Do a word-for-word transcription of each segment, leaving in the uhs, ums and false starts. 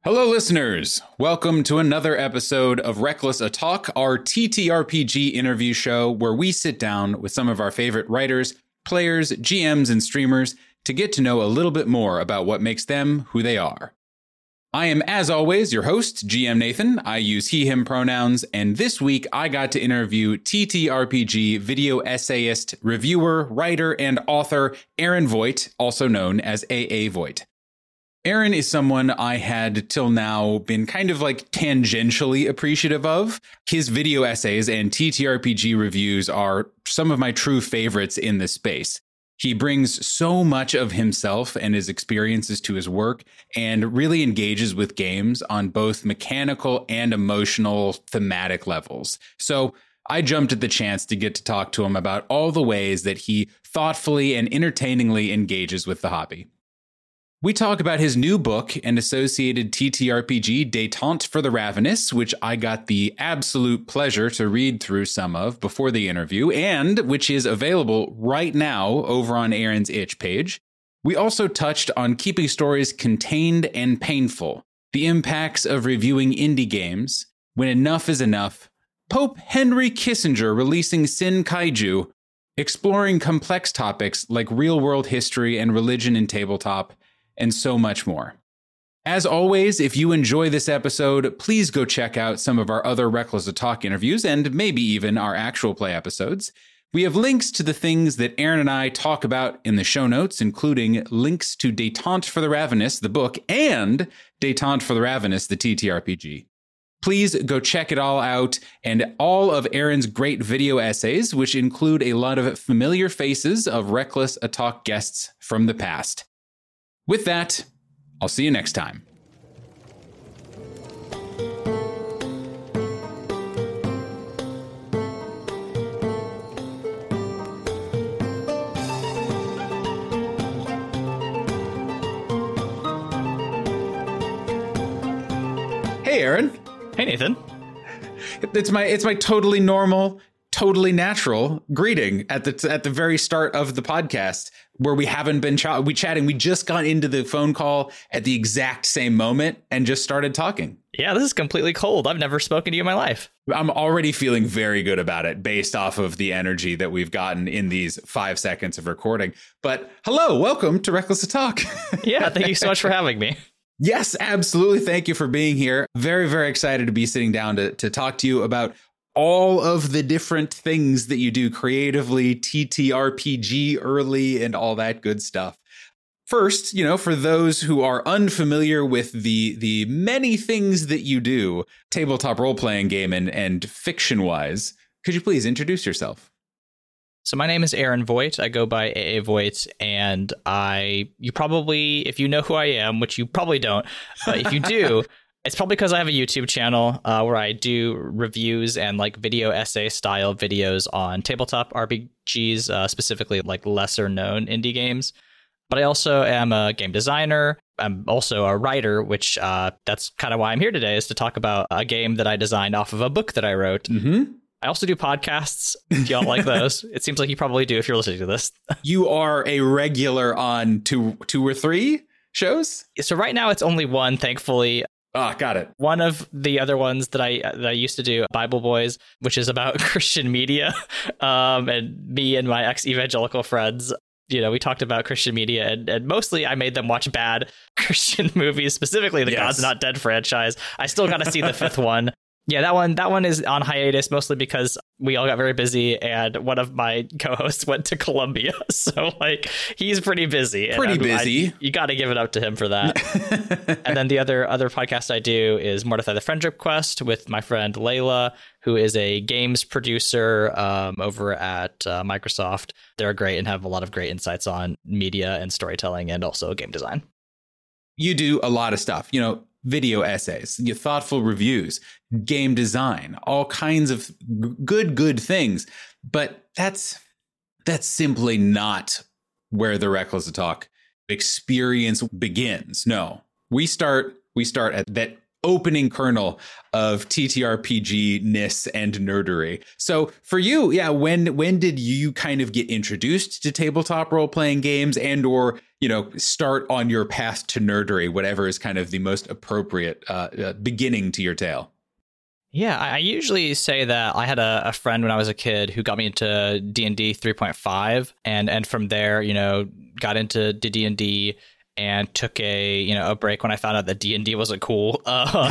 Hello, listeners. Welcome to another episode of Reckless A Talk, our T T R P G interview show where we sit down with some of our favorite writers, players, G Ms, and streamers to get to know a little bit more about what makes them who they are. I am, as always, your host, G M Nathan. I use he, him pronouns, and this week I got to interview T T R P G video essayist, reviewer, writer, and author Aaron Voigt, also known as A A Voigt. Aaron is someone I had till now been kind of like tangentially appreciative of. His video essays and T T R P G reviews are some of my true favorites in this space. He brings so much of himself and his experiences to his work and really engages with games on both mechanical and emotional thematic levels. So I jumped at the chance to get to talk to him about all the ways that he thoughtfully and entertainingly engages with the hobby. We talk about his new book and associated T T R P G, Détente for the Ravenous, which I got the absolute pleasure to read through some of before the interview, and which is available right now over on Aaron's itch page. We also touched on keeping stories contained and painful, the impacts of reviewing indie games, when enough is enough, Pope Henry Kissinger releasing Sin Kaiju, exploring complex topics like real-world history and religion in tabletop, and so much more. As always, if you enjoy this episode, please go check out some of our other Reckless A Talk interviews and maybe even our actual play episodes. We have links to the things that Aaron and I talk about in the show notes, including links to Détente for the Ravenous, the book, and Détente for the Ravenous, the T T R P G. Please go check it all out and all of Aaron's great video essays, which include a lot of familiar faces of Reckless A Talk guests from the past. With that, I'll see you next time. Hey, Aaron. Hey, Nathan. It's my it's my totally normal, totally natural greeting at the at the very start of the podcast, where we haven't been ch- we chatting. We just got into the phone call at the exact same moment and just started talking. Yeah, this is completely cold. I've never spoken to you in my life. I'm already feeling very good about it based off of the energy that we've gotten in these five seconds of recording. But hello, welcome to Reckless A Talk. Yeah, thank you so much for having me. Yes, absolutely. Thank you for being here. Very, very excited to be sitting down to, to talk to you about all of the different things that you do creatively, T T R P G early, and all that good stuff. First, you know, for those who are unfamiliar with the the many things that you do, tabletop role-playing game and, and fiction-wise, could you please introduce yourself? So my name is Aaron Voigt. I go by A A Voigt, and I, you probably, if you know who I am, which you probably don't, but if you do, it's probably because I have a YouTube channel uh, where I do reviews and like video essay style videos on tabletop R P Gs, uh, specifically like lesser known indie games. But I also am a game designer. I'm also a writer, which uh, that's kind of why I'm here today, is to talk about a game that I designed off of a book that I wrote. Mm-hmm. I also do podcasts. If y'all like those, it seems like you probably do if you're listening to this. You are a regular on two, two or three shows? So right now it's only one, thankfully. Ah, got it. One of the other ones that I that I used to do, Bible Boys, which is about Christian media, um, and me and my ex-evangelical friends. You know, we talked about Christian media, and, and mostly I made them watch bad Christian movies, specifically the yes. God's Not Dead franchise. I still got to see the fifth one. Yeah, that one that one is on hiatus, mostly because we all got very busy and one of my co-hosts went to Colombia. So like he's pretty busy. Pretty and busy. I, you got to give it up to him for that. And then the other other podcast I do is Mortify the Friendship Quest with my friend Layla, who is a games producer um, over at uh, Microsoft. They're great and have a lot of great insights on media and storytelling and also game design. You do a lot of stuff, you know, video essays, your thoughtful reviews, game design, all kinds of good, good things. But that's that's simply not where the Reckless A Talk experience begins. No, we start we start at that opening kernel of T T R P G-ness and nerdery. So for you, yeah, when when did you kind of get introduced to tabletop role-playing games and or, you know, start on your path to nerdery, whatever is kind of the most appropriate uh, uh, beginning to your tale? Yeah, I usually say that I had a, a friend when I was a kid who got me into D and D three point five, and and from there, you know, got into D and D and took a you know a break when I found out that D and D wasn't cool, um,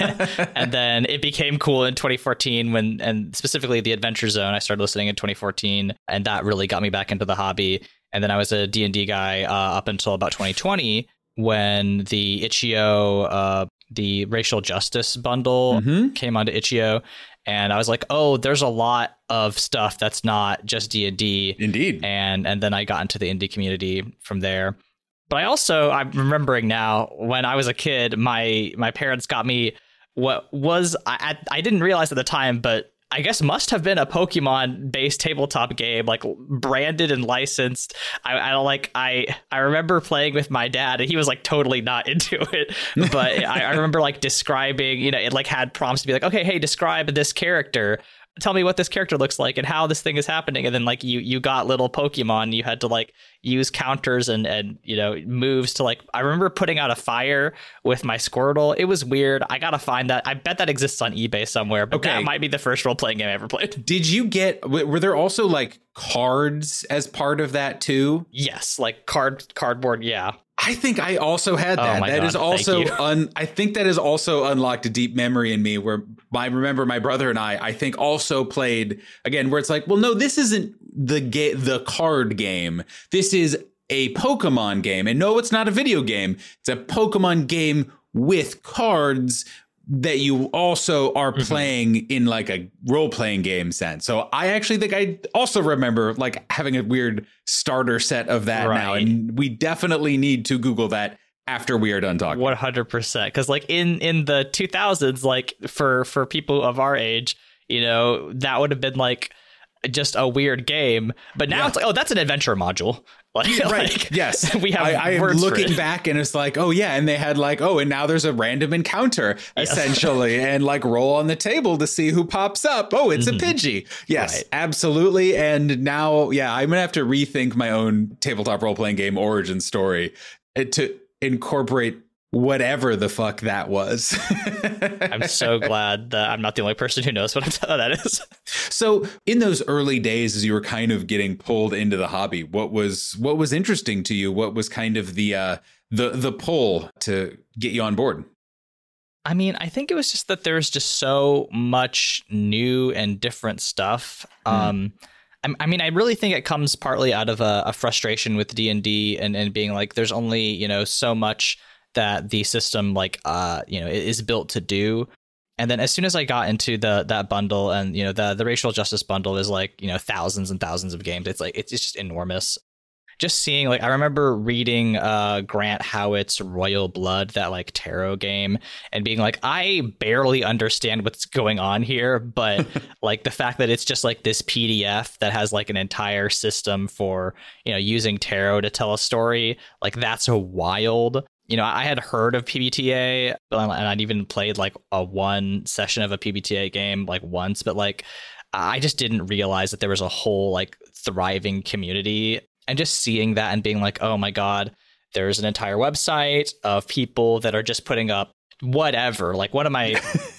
and then it became cool in twenty fourteen when, and specifically the Adventure Zone, I started listening in twenty fourteen, and that really got me back into the hobby. And then I was a D and D guy uh, up until about twenty twenty when the itch.io uh, the racial justice bundle mm-hmm. came onto itch.io, and I was like, oh, there's a lot of stuff that's not just D and D. Indeed. And and then I got into the indie community from there. But I also, I'm remembering now, when I was a kid, my my parents got me what was, I I didn't realize at the time, but I guess must have been a Pokemon-based tabletop game, like branded and licensed. I, I don't like. I I remember playing with my dad, and he was like totally not into it. But I, I remember like describing, you know, it like had prompts to be like, okay, hey, describe this character. Tell me what this character looks like and how this thing is happening. And then like you you got little Pokemon. You had to like use counters and and you know moves to like. I remember putting out a fire with my Squirtle. It was weird. I gotta find that. I bet that exists on eBay somewhere. But okay. That might be the first role playing game I ever played. Did you get? Were there also like cards as part of that too? Yes, like card cardboard. Yeah. I think I also had that. Oh that God, is also un, I think that has also unlocked a deep memory in me where I remember my brother and I, I think also played again, where it's like, well, no, this isn't the ga- the card game. This is a Pokemon game. And no, it's not a video game. It's a Pokemon game with cards that you also are mm-hmm. playing in like a role-playing game sense. So I actually think I also remember like having a weird starter set of that right. now. And we definitely need to Google that after we are done talking. one hundred percent. Because like in, in the two thousands, like for, for people of our age, you know, that would have been like just a weird game. But now yeah. it's like, oh, that's an adventure module. Like, right. Like, yes. We have. I, I am looking back and it's like, oh, yeah. And they had like, oh, and now there's a random encounter, yes. essentially, and like roll on the table to see who pops up. Oh, it's mm-hmm. a Pidgey. Yes, right. absolutely. And now, yeah, I'm going to have to rethink my own tabletop role playing game origin story to incorporate whatever the fuck that was. I'm so glad that I'm not the only person who knows what that is. So in those early days, as you were kind of getting pulled into the hobby, what was what was interesting to you? What was kind of the uh, the the pull to get you on board? I mean, I think it was just that there's just so much new and different stuff. Mm. Um, I, I mean, I really think it comes partly out of a, a frustration with D and D and, and being like, there's only, you know, so much that the system like uh you know is built to do. And then as soon as I got into the that bundle, and you know the the racial justice bundle is like, you know, thousands and thousands of games. It's like it's just enormous. Just seeing, like, I remember reading uh Grant Howitt's Royal Blood, that like tarot game, and being like, I barely understand what's going on here, but like the fact that it's just like this P D F that has like an entire system for, you know, using tarot to tell a story, like that's so wild. You know, I had heard of P B T A, and I'd even played like a one session of a P B T A game like once, but like I just didn't realize that there was a whole like thriving community. And just seeing that and being like, oh my God, there's an entire website of people that are just putting up whatever. Like one of my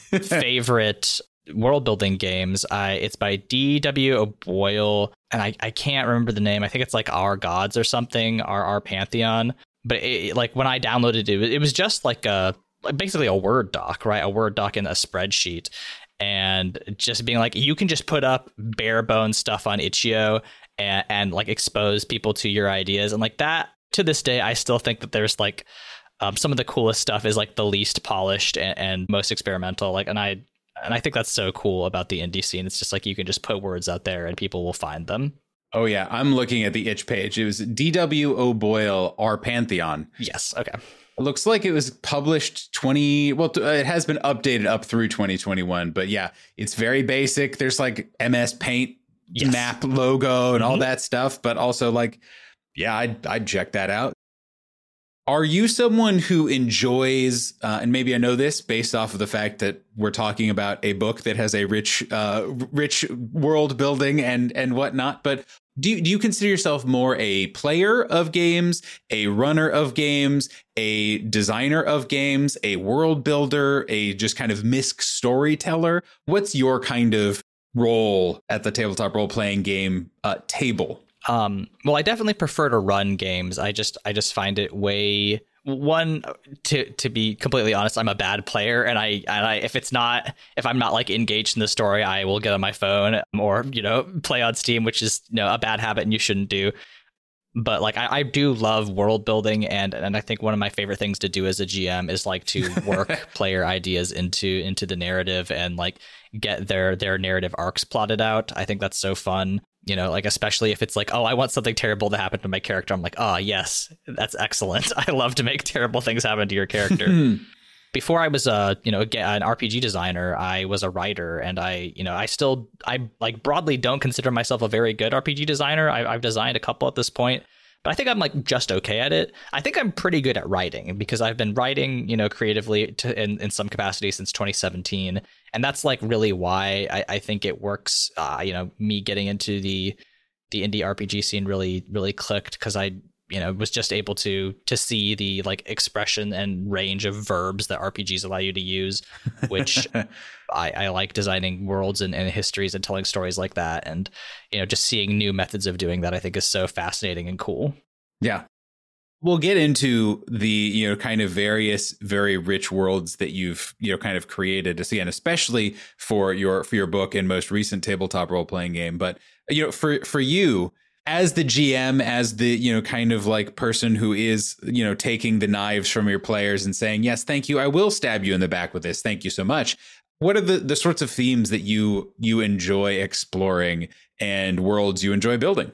favorite world building games, I it's by D W O'Boyle, and I, I can't remember the name. I think it's like Our Gods or something, our our Pantheon. But it, like when I downloaded it, it was just like a basically a Word doc, right? A Word doc in a spreadsheet. And just being like, you can just put up bare bones stuff on itch.io and, and like expose people to your ideas. And like that, to this day, I still think that there's like um, some of the coolest stuff is like the least polished and, and most experimental. Like, and I and I think that's so cool about the indie scene. It's just like you can just put words out there and people will find them. Oh, yeah. I'm looking at the itch page. It was D W O'Boyle, Our Pantheon. Yes. OK. It looks like it was published twenty. Well, it has been updated up through twenty twenty-one. But yeah, it's very basic. There's like M S Paint yes. map logo and mm-hmm. all that stuff. But also like, yeah, I'd, I'd check that out. Are you someone who enjoys, uh, and maybe I know this based off of the fact that we're talking about a book that has a rich, uh, rich world building and and whatnot, but do you, do you consider yourself more a player of games, a runner of games, a designer of games, a world builder, a just kind of misc storyteller? What's your kind of role at the tabletop role-playing game uh, table? Um, well, I definitely prefer to run games. I just I just find it way one to to be completely honest, I'm a bad player, and I and I if it's not if I'm not like engaged in the story, I will get on my phone or you know play on Steam, which is you know a bad habit and you shouldn't do. But like I, I do love world building, and and I think one of my favorite things to do as a G M is like to work player ideas into into the narrative and like get their their narrative arcs plotted out. I think that's so fun. You know, like especially if it's like, oh, I want something terrible to happen to my character. I'm like, oh, yes, that's excellent. I love to make terrible things happen to your character. Before I was a, you know, an R P G designer, I was a writer, and I, you know, I still, I like broadly don't consider myself a very good R P G designer. I, I've designed a couple at this point, but I think I'm like just okay at it. I think I'm pretty good at writing because I've been writing, you know, creatively to, in, in some capacity since twenty seventeen. And that's like really why I, I think it works. Uh, you know, me getting into the the indie R P G scene really, really clicked because I, you know, was just able to to see the like expression and range of verbs that R P Gs allow you to use, which I, I like designing worlds and, and histories and telling stories like that. And, you know, just seeing new methods of doing that, I think is so fascinating and cool. Yeah. We'll get into the, you know, kind of various, very rich worlds that you've, you know, kind of created, again, especially for your for your book and most recent tabletop role playing game. But, you know, for for you as the G M, as the, you know, kind of like person who is, you know, taking the knives from your players and saying, yes, thank you, I will stab you in the back with this. Thank you so much. What are the, the sorts of themes that you you enjoy exploring and worlds you enjoy building?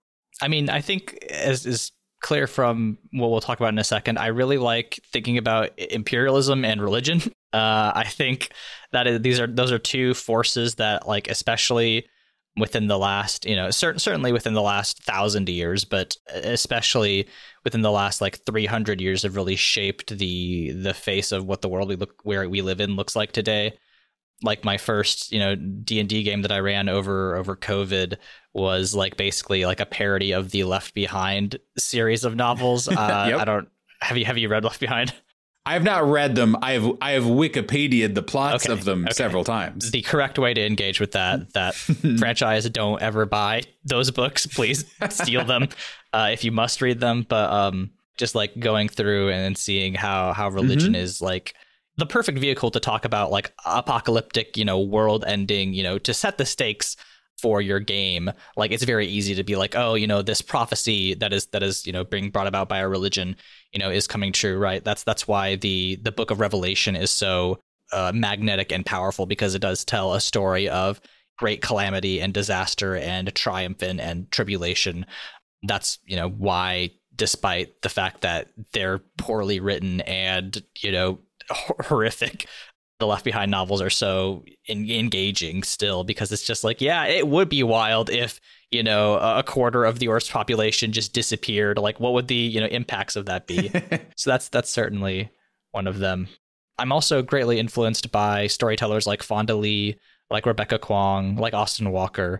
I mean, I think as is clear from what we'll talk about in a second, I really like thinking about imperialism and religion. Uh, I think that is, these are those are two forces that, like, especially within the last, you know, certain certainly within the last thousand years, but especially within the last like three hundred years, have really shaped the the face of what the world we look where we live in looks like today. Like my first, you know, D and D game that I ran over over COVID was like basically like a parody of the Left Behind series of novels. Uh, yep. I don't have you have you read Left Behind? I have not read them. I have I have Wikipedia'd the plots okay, of them okay. several times. The correct way to engage with that that franchise, don't ever buy those books. Please steal them uh, if you must read them. But um, just like going through and seeing how how religion mm-hmm. is like the perfect vehicle to talk about like apocalyptic, you know, world ending, you know, to set the stakes for your game. Like it's very easy to be like, oh, you know, this prophecy that is that is, you know, being brought about by a religion, you know, is coming true, right? That's that's why the the book of Revelation is so uh, magnetic and powerful, because it does tell a story of great calamity and disaster and triumph and, and tribulation. That's, you know, why, despite the fact that they're poorly written and, you know, horrific, the Left Behind novels are so in- engaging still, because it's just like, yeah, it would be wild if, you know, a quarter of the Earth's population just disappeared. Like, what would the, you know, impacts of that be? So that's that's certainly one of them. I'm also greatly influenced by storytellers like Fonda Lee, like Rebecca Kwong, like Austin Walker,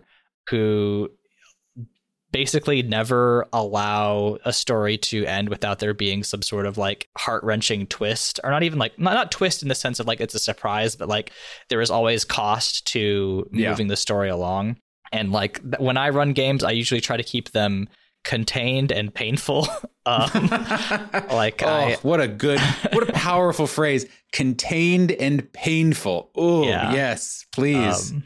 who basically never allow a story to end without there being some sort of like heart-wrenching twist, or not even like not, not twist in the sense of like it's a surprise, but like there is always cost to moving yeah. the story along. And like when I run games, I usually try to keep them contained and painful. um like oh, I, what a good what a powerful phrase, contained and painful. Oh yeah. Yes, please. Um,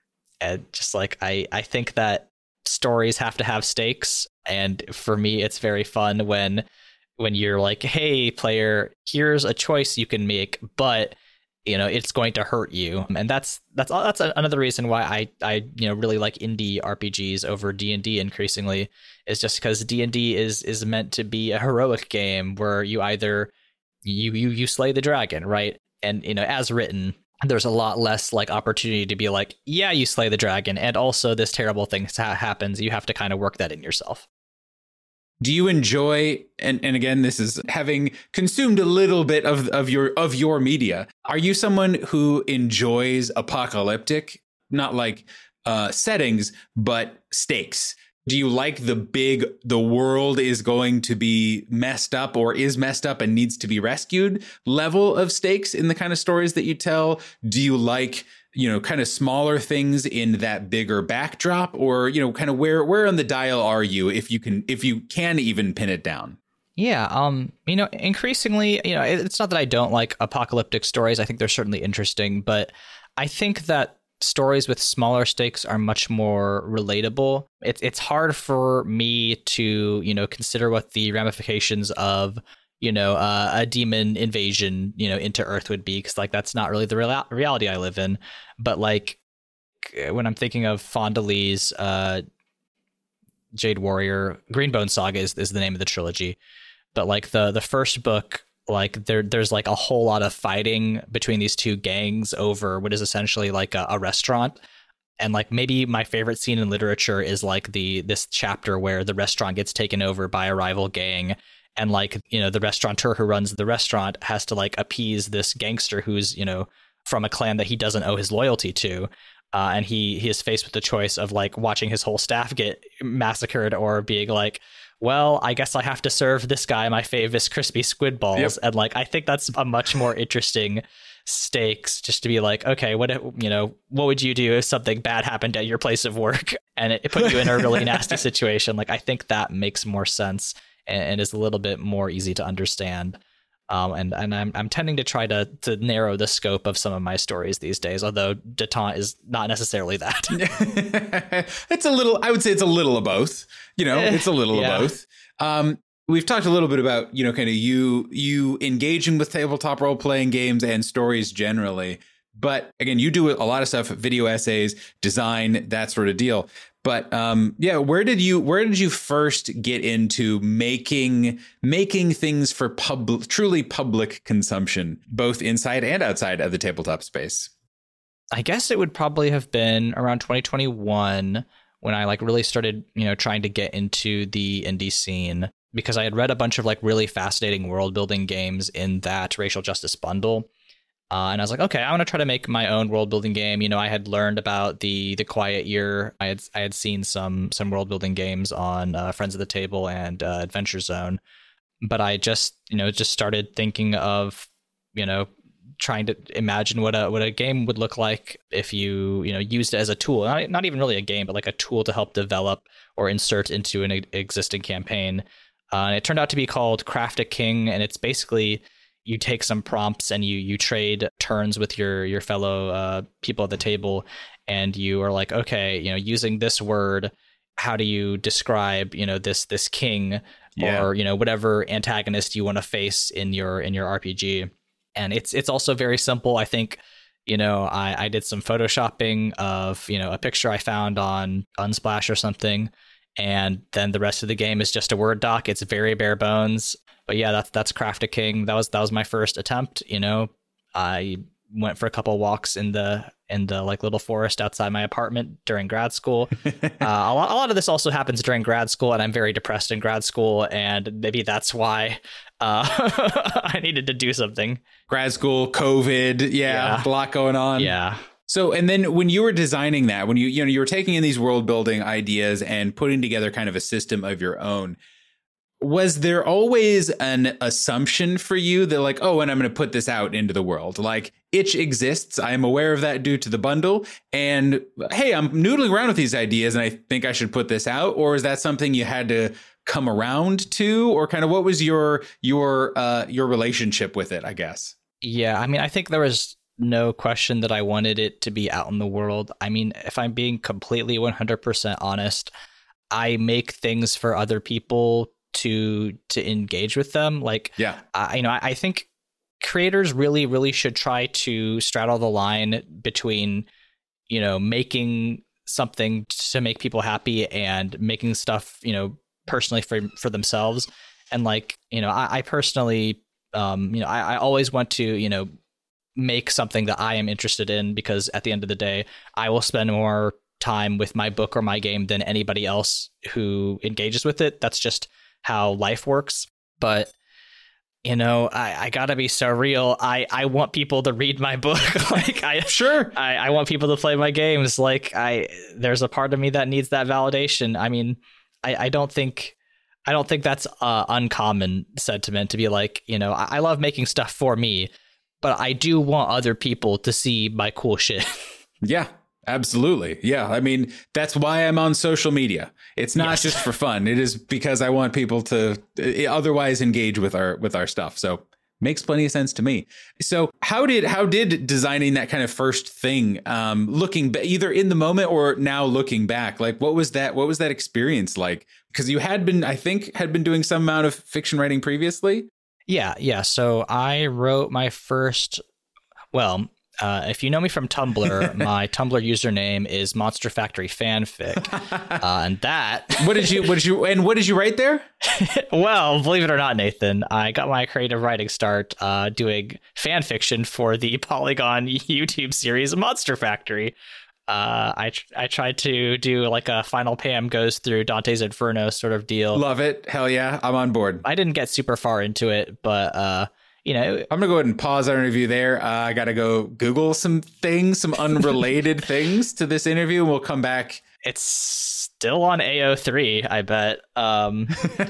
and just like I I think that stories have to have stakes, and for me it's very fun when when you're like, hey player, here's a choice you can make, but you know it's going to hurt you. And that's that's that's another reason why I I you know really like indie R P Gs over D and D increasingly, is just because D and D is is meant to be a heroic game where you either you you you slay the dragon, right? And you know, as written, there's a lot less like opportunity to be like, yeah, you slay the dragon, and also this terrible thing ha- happens. You have to kind of work that in yourself. Do you enjoy, and, and again, this is having consumed a little bit of, of your of your media, are you someone who enjoys apocalyptic, not like uh, settings, but stakes? Do you like the big, the world is going to be messed up or is messed up and needs to be rescued level of stakes in the kind of stories that you tell? Do you like, you know, kind of smaller things in that bigger backdrop, or, you know, kind of where, where on the dial are you if you can, if you can even pin it down? Yeah. Um, you know, increasingly, you know, it's not that I don't like apocalyptic stories. I think they're certainly interesting, but I think that stories with smaller stakes are much more relatable. It's it's hard for me to, you know, consider what the ramifications of, you know, uh, a demon invasion, you know, into Earth would be, because like that's not really the real- reality I live in. But like when I'm thinking of Fondalee's uh, Jade Warrior, Greenbone Saga is, is the name of the trilogy. But like the the first book, like there there's like a whole lot of fighting between these two gangs over what is essentially like a, a restaurant. And like maybe my favorite scene in literature is like the this chapter where the restaurant gets taken over by a rival gang. And like, you know, the restaurateur who runs the restaurant has to like appease this gangster who's, you know, from a clan that he doesn't owe his loyalty to. Uh, and he he is faced with the choice of like watching his whole staff get massacred or being like, well, I guess I have to serve this guy my famous crispy squid balls. Yep. And like, I think that's a much more interesting stakes, just to be like, okay, what, you know, what would you do if something bad happened at your place of work and it, it put you in a really nasty situation? Like, I think that makes more sense and, and is a little bit more easy to understand. Um, and and I'm I'm tending to try to to narrow the scope of some of my stories these days, although Detente is not necessarily that. It's a little, I would say it's a little of both. You know, it's a little yeah. of both. Um, we've talked a little bit about, you know, kind of you you engaging with tabletop role playing games and stories generally. But again, you do a lot of stuff, video essays, design, that sort of deal. But um, yeah, where did you where did you first get into making making things for public, truly public consumption, both inside and outside of the tabletop space? I guess it would probably have been around twenty twenty-one when I like really started, you know, trying to get into the indie scene, because I had read a bunch of like really fascinating world building games in that Racial Justice bundle. Uh, and I was like, okay, I want to try to make my own world building game. You know, I had learned about the the Quiet Year. I had I had seen some some world building games on uh, Friends of the Table and uh, Adventure Zone, but I just you know just started thinking of you know trying to imagine what a what a game would look like if you you know used it as a tool, not, not even really a game, but like a tool to help develop or insert into an existing campaign. Uh, and it turned out to be called Craft a King, and it's basically you take some prompts and you you trade turns with your your fellow uh, people at the table, and you are like, okay, you know, using this word, how do you describe you know this this king yeah. or you know whatever antagonist you want to face in your in your R P G. And it's it's also very simple. I think you know I I did some photoshopping of you know a picture I found on Unsplash or something, and then the rest of the game is just a Word doc. It's very bare bones. But yeah, that's that's Craft a King. That was that was my first attempt. You know, I went for a couple of walks in the in the like little forest outside my apartment during grad school. uh, a lot a lot of this also happens during grad school, and I'm very depressed in grad school, and maybe that's why uh, I needed to do something. Grad school, COVID, yeah, yeah, a lot going on. Yeah. So, and then when you were designing that, when you you know you were taking in these world building ideas and putting together kind of a system of your own, was there always an assumption for you that like, oh, and I'm going to put this out into the world? Like, itch exists. I am aware of that due to the bundle. And hey, I'm noodling around with these ideas and I think I should put this out. Or is that something you had to come around to? Or kind of what was your your uh, your relationship with it, I guess? Yeah, I mean, I think there was no question that I wanted it to be out in the world. I mean, if I'm being completely one hundred percent honest, I make things for other people to to engage with them. Like, yeah, I, you know, I, I think creators really, really should try to straddle the line between, you know, making something to make people happy and making stuff, you know, personally for for themselves. And like, you know, I, I personally, um, you know, I, I always want to, you know, make something that I am interested in, because at the end of the day, I will spend more time with my book or my game than anybody else who engages with it. That's just how life works. But you know, I, I gotta be so real. I, I want people to read my book. like I sure. I, I want people to play my games. Like I there's a part of me that needs that validation. I mean, I, I don't think I don't think that's uh uncommon sentiment to be like, you know, I, I love making stuff for me, but I do want other people to see my cool shit. Yeah. Absolutely. Yeah. I mean, that's why I'm on social media. It's not yes. just for fun. It is because I want people to otherwise engage with our with our stuff. So makes plenty of sense to me. So how did how did designing that kind of first thing, um, looking b- either in the moment or now looking back, like what was that? What was that experience like? Because you had been, I think, had been doing some amount of fiction writing previously. Yeah. Yeah. So I wrote my first. Well. Uh, if you know me from Tumblr, my Tumblr username is Monster Factory Fanfic, uh, and that. what did you? What did you? And what did you write there? Well, believe it or not, Nathan, I got my creative writing start uh, doing fan fiction for the Polygon YouTube series Monster Factory. Uh, I tr- I tried to do like a Final Pam goes through Dante's Inferno sort of deal. Love it, hell yeah, I'm on board. I didn't get super far into it, but. Uh, You know, I'm going to go ahead and pause our interview there. Uh, I got to go Google some things, some unrelated things to this interview, and we'll come back. It's still on A O three, I bet. Um,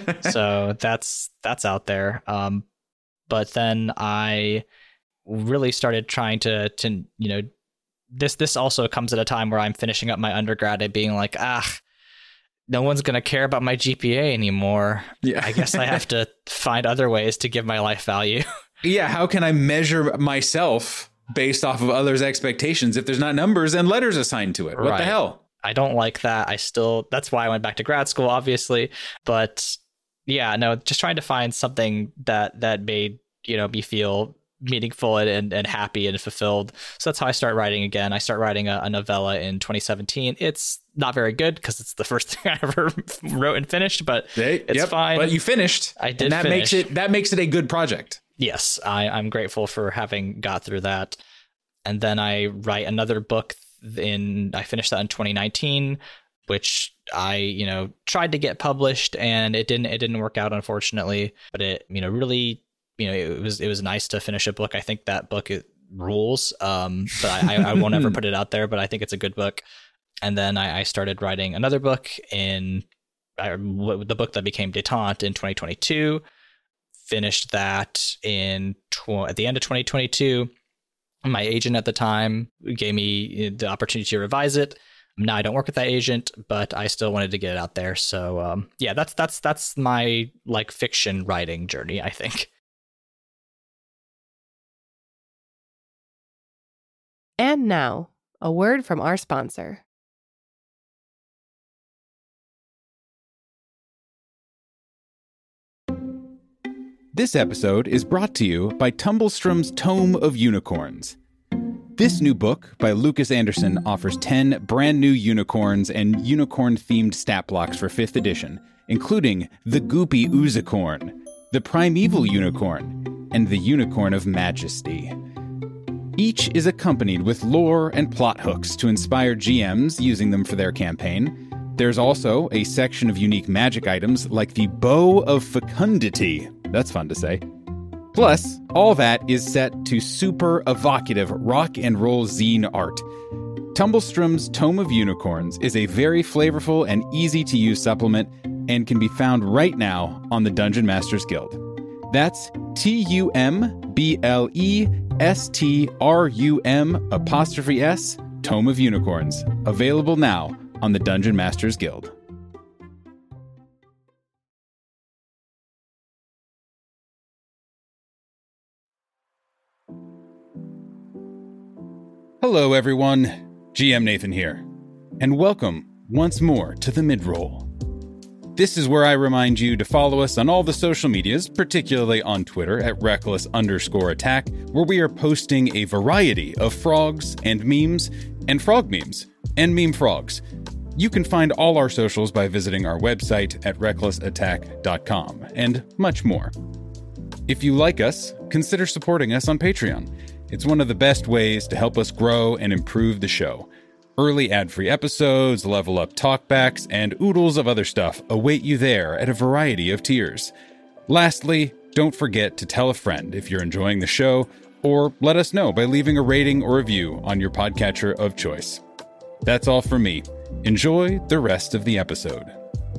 so that's that's out there. Um, but then I really started trying to, to you know, this this also comes at a time where I'm finishing up my undergrad and being like, ah, no one's going to care about my G P A anymore. Yeah. I guess I have to find other ways to give my life value. Yeah, how can I measure myself based off of others' expectations if there's not numbers and letters assigned to it? What right. the hell? I don't like that. I still, that's why I went back to grad school, obviously. But yeah, no, just trying to find something that that made, you know, me feel meaningful and, and happy and fulfilled. So that's how I start writing again. I start writing a, a novella in twenty seventeen. It's not very good because it's the first thing I ever wrote and finished, but hey, it's yep, fine. But you finished. I did and that finish. makes it that makes it a good project. Yes, I, I'm grateful for having got through that. And then I write another book in, I finished that in twenty nineteen, which I, you know, tried to get published and it didn't, it didn't work out, unfortunately, but it, you know, really, you know, it was, it was nice to finish a book. I think that book it rules. Um, but I, I won't ever put it out there, but I think it's a good book. And then I, I started writing another book in I, the book that became Détente in twenty twenty-two. Finished that in tw- at the end of twenty twenty-two. My agent at the time gave me the opportunity to revise it. Now I don't work with that agent, but I still wanted to get it out there. So um, yeah, that's that's that's my like fiction writing journey, I think. And now, a word from our sponsor. This episode is brought to you by Tumblstrum's Tome of Unicorns. This new book by Lucas Anderson offers ten brand new unicorns and unicorn-themed stat blocks for fifth edition, including the Goopy Oozicorn, the Primeval Unicorn, and the Unicorn of Majesty. Each is accompanied with lore and plot hooks to inspire G Ms using them for their campaign. There's also a section of unique magic items like the Bow of Fecundity. That's fun to say. Plus, all that is set to super evocative rock and roll zine art. Tumblstrum's Tome of Unicorns is a very flavorful and easy-to-use supplement and can be found right now on the Dungeon Masters Guild. That's T U M B L E S T R U M apostrophe S, Tome of Unicorns. Available now on the Dungeon Masters Guild. Hello everyone, G M Nathan here, and welcome once more to the Midroll. This is where I remind you to follow us on all the social medias, particularly on Twitter at reckless underscore attack, where we are posting a variety of frogs and memes, and frog memes, and meme frogs. You can find all our socials by visiting our website at reckless attack dot com, and much more. If you like us, consider supporting us on Patreon. It's one of the best ways to help us grow and improve the show. Early ad-free episodes, level up talkbacks, and oodles of other stuff await you there at a variety of tiers. Lastly, don't forget to tell a friend if you're enjoying the show, or let us know by leaving a rating or review on your podcatcher of choice. That's all from me. Enjoy the rest of the episode.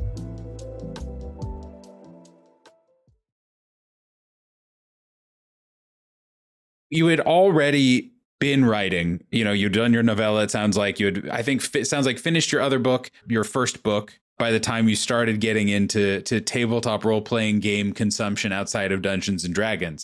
You had already been writing, you know, you'd done your novella. It sounds like you had, I think it sounds like finished your other book, your first book, by the time you started getting into to tabletop role-playing game consumption outside of Dungeons and Dragons.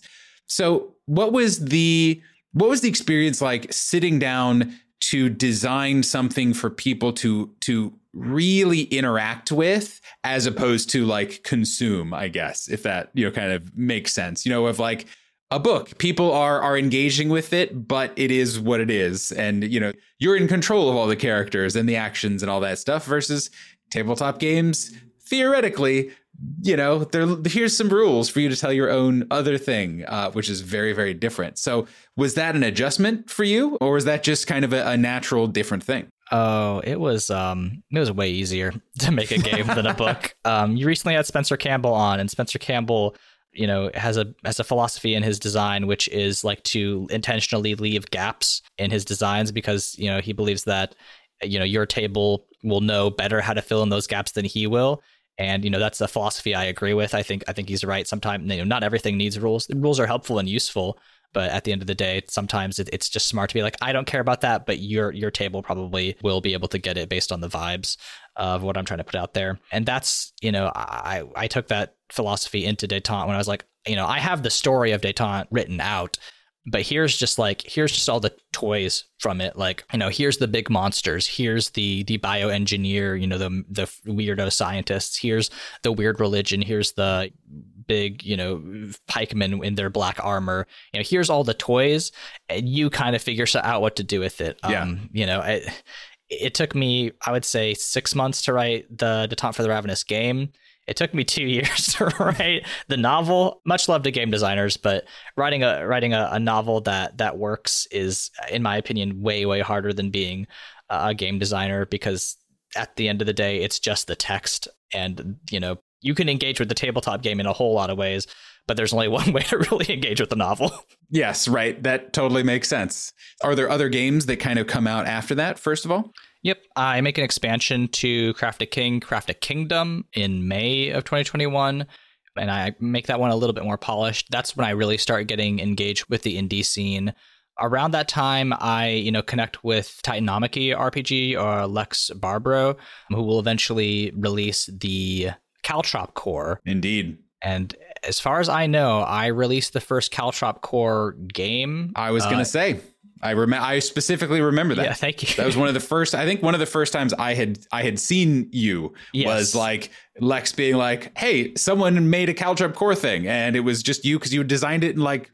So what was the, what was the experience like sitting down to design something for people to, to really interact with as opposed to like consume, I guess, if that, you know, kind of makes sense, you know, of like, a book, people are are engaging with it, but it is what it is. And, you know, you're in control of all the characters and the actions and all that stuff versus tabletop games. Theoretically, you know, there here's some rules for you to tell your own other thing, uh, which is very, very different. So was that an adjustment for you, or was that just kind of a, a natural different thing? Oh, it was um, it was way easier to make a game than a book. Um, you recently had Spencer Campbell on, and Spencer Campbell, you know, has a has a philosophy in his design, which is like to intentionally leave gaps in his designs because, you know, he believes that, you know, your table will know better how to fill in those gaps than he will. And, you know, that's a philosophy I agree with. I think I think he's right. Sometimes, you know, not everything needs rules. The rules are helpful and useful. But at the end of the day, sometimes it, it's just smart to be like, I don't care about that, but your your table probably will be able to get it based on the vibes of what I'm trying to put out there. And that's, you know, I, I took that philosophy into Détente when I was like, you know, I have the story of Détente written out, but here's just like, here's just all the toys from it. Like, you know, here's the big monsters. Here's the the bioengineer, you know, the the weirdo scientists. Here's the weird religion. Here's the big, you know, pikemen in their black armor. You know, here's all the toys, and you kind of figure out what to do with it. Yeah. Um, you know, it, it took me, I would say, six months to write the Détente for the Ravenous game. It took me two years to write the novel. Much love to game designers, but writing a writing a, a novel that that works is, in my opinion, way way harder than being a game designer, because at the end of the day, it's just the text, and, you know, you can engage with the tabletop game in a whole lot of ways, but there's only one way to really engage with the novel. Yes, right. That totally makes sense. Are there other games that kind of come out after that, first of all? Yep. I make an expansion to Craft a King, Craft a Kingdom in May of twenty twenty-one, and I make that one a little bit more polished. That's when I really start getting engaged with the indie scene. Around that time, I, you know, connect with Titanomachy R P G, or Lex Barbaro, who will eventually release the Caltrop Core. Indeed. And as far as I know, I released the first Caltrop Core game. I was going to uh, say, I rem- I specifically remember that. Yeah, thank you. That was one of the first, I think one of the first times I had I had seen you yes. was like Lex being like, hey, someone made a Caltrop Core thing. And it was just you because you designed it in like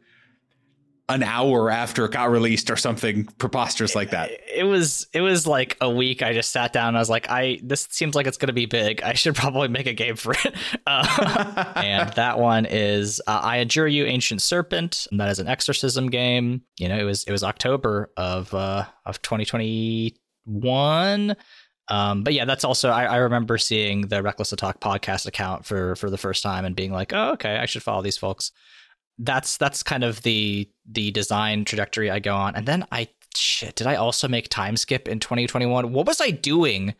an hour after it got released or something preposterous like that. It was it was like a week. I just sat down and I was like, I this seems like it's going to be big. I should probably make a game for it. Uh, and that one is uh, I Adjure You, Ancient Serpent. And that is an exorcism game. You know, it was it was October of uh, of twenty twenty-one. Um, but yeah, that's also, I, I remember seeing the Reckless Talk podcast account for for the first time and being like, oh, okay, I should follow these folks. That's that's kind of the the design trajectory I go on. And then I, shit, did I also make Time Skip in twenty twenty-one? What was I doing?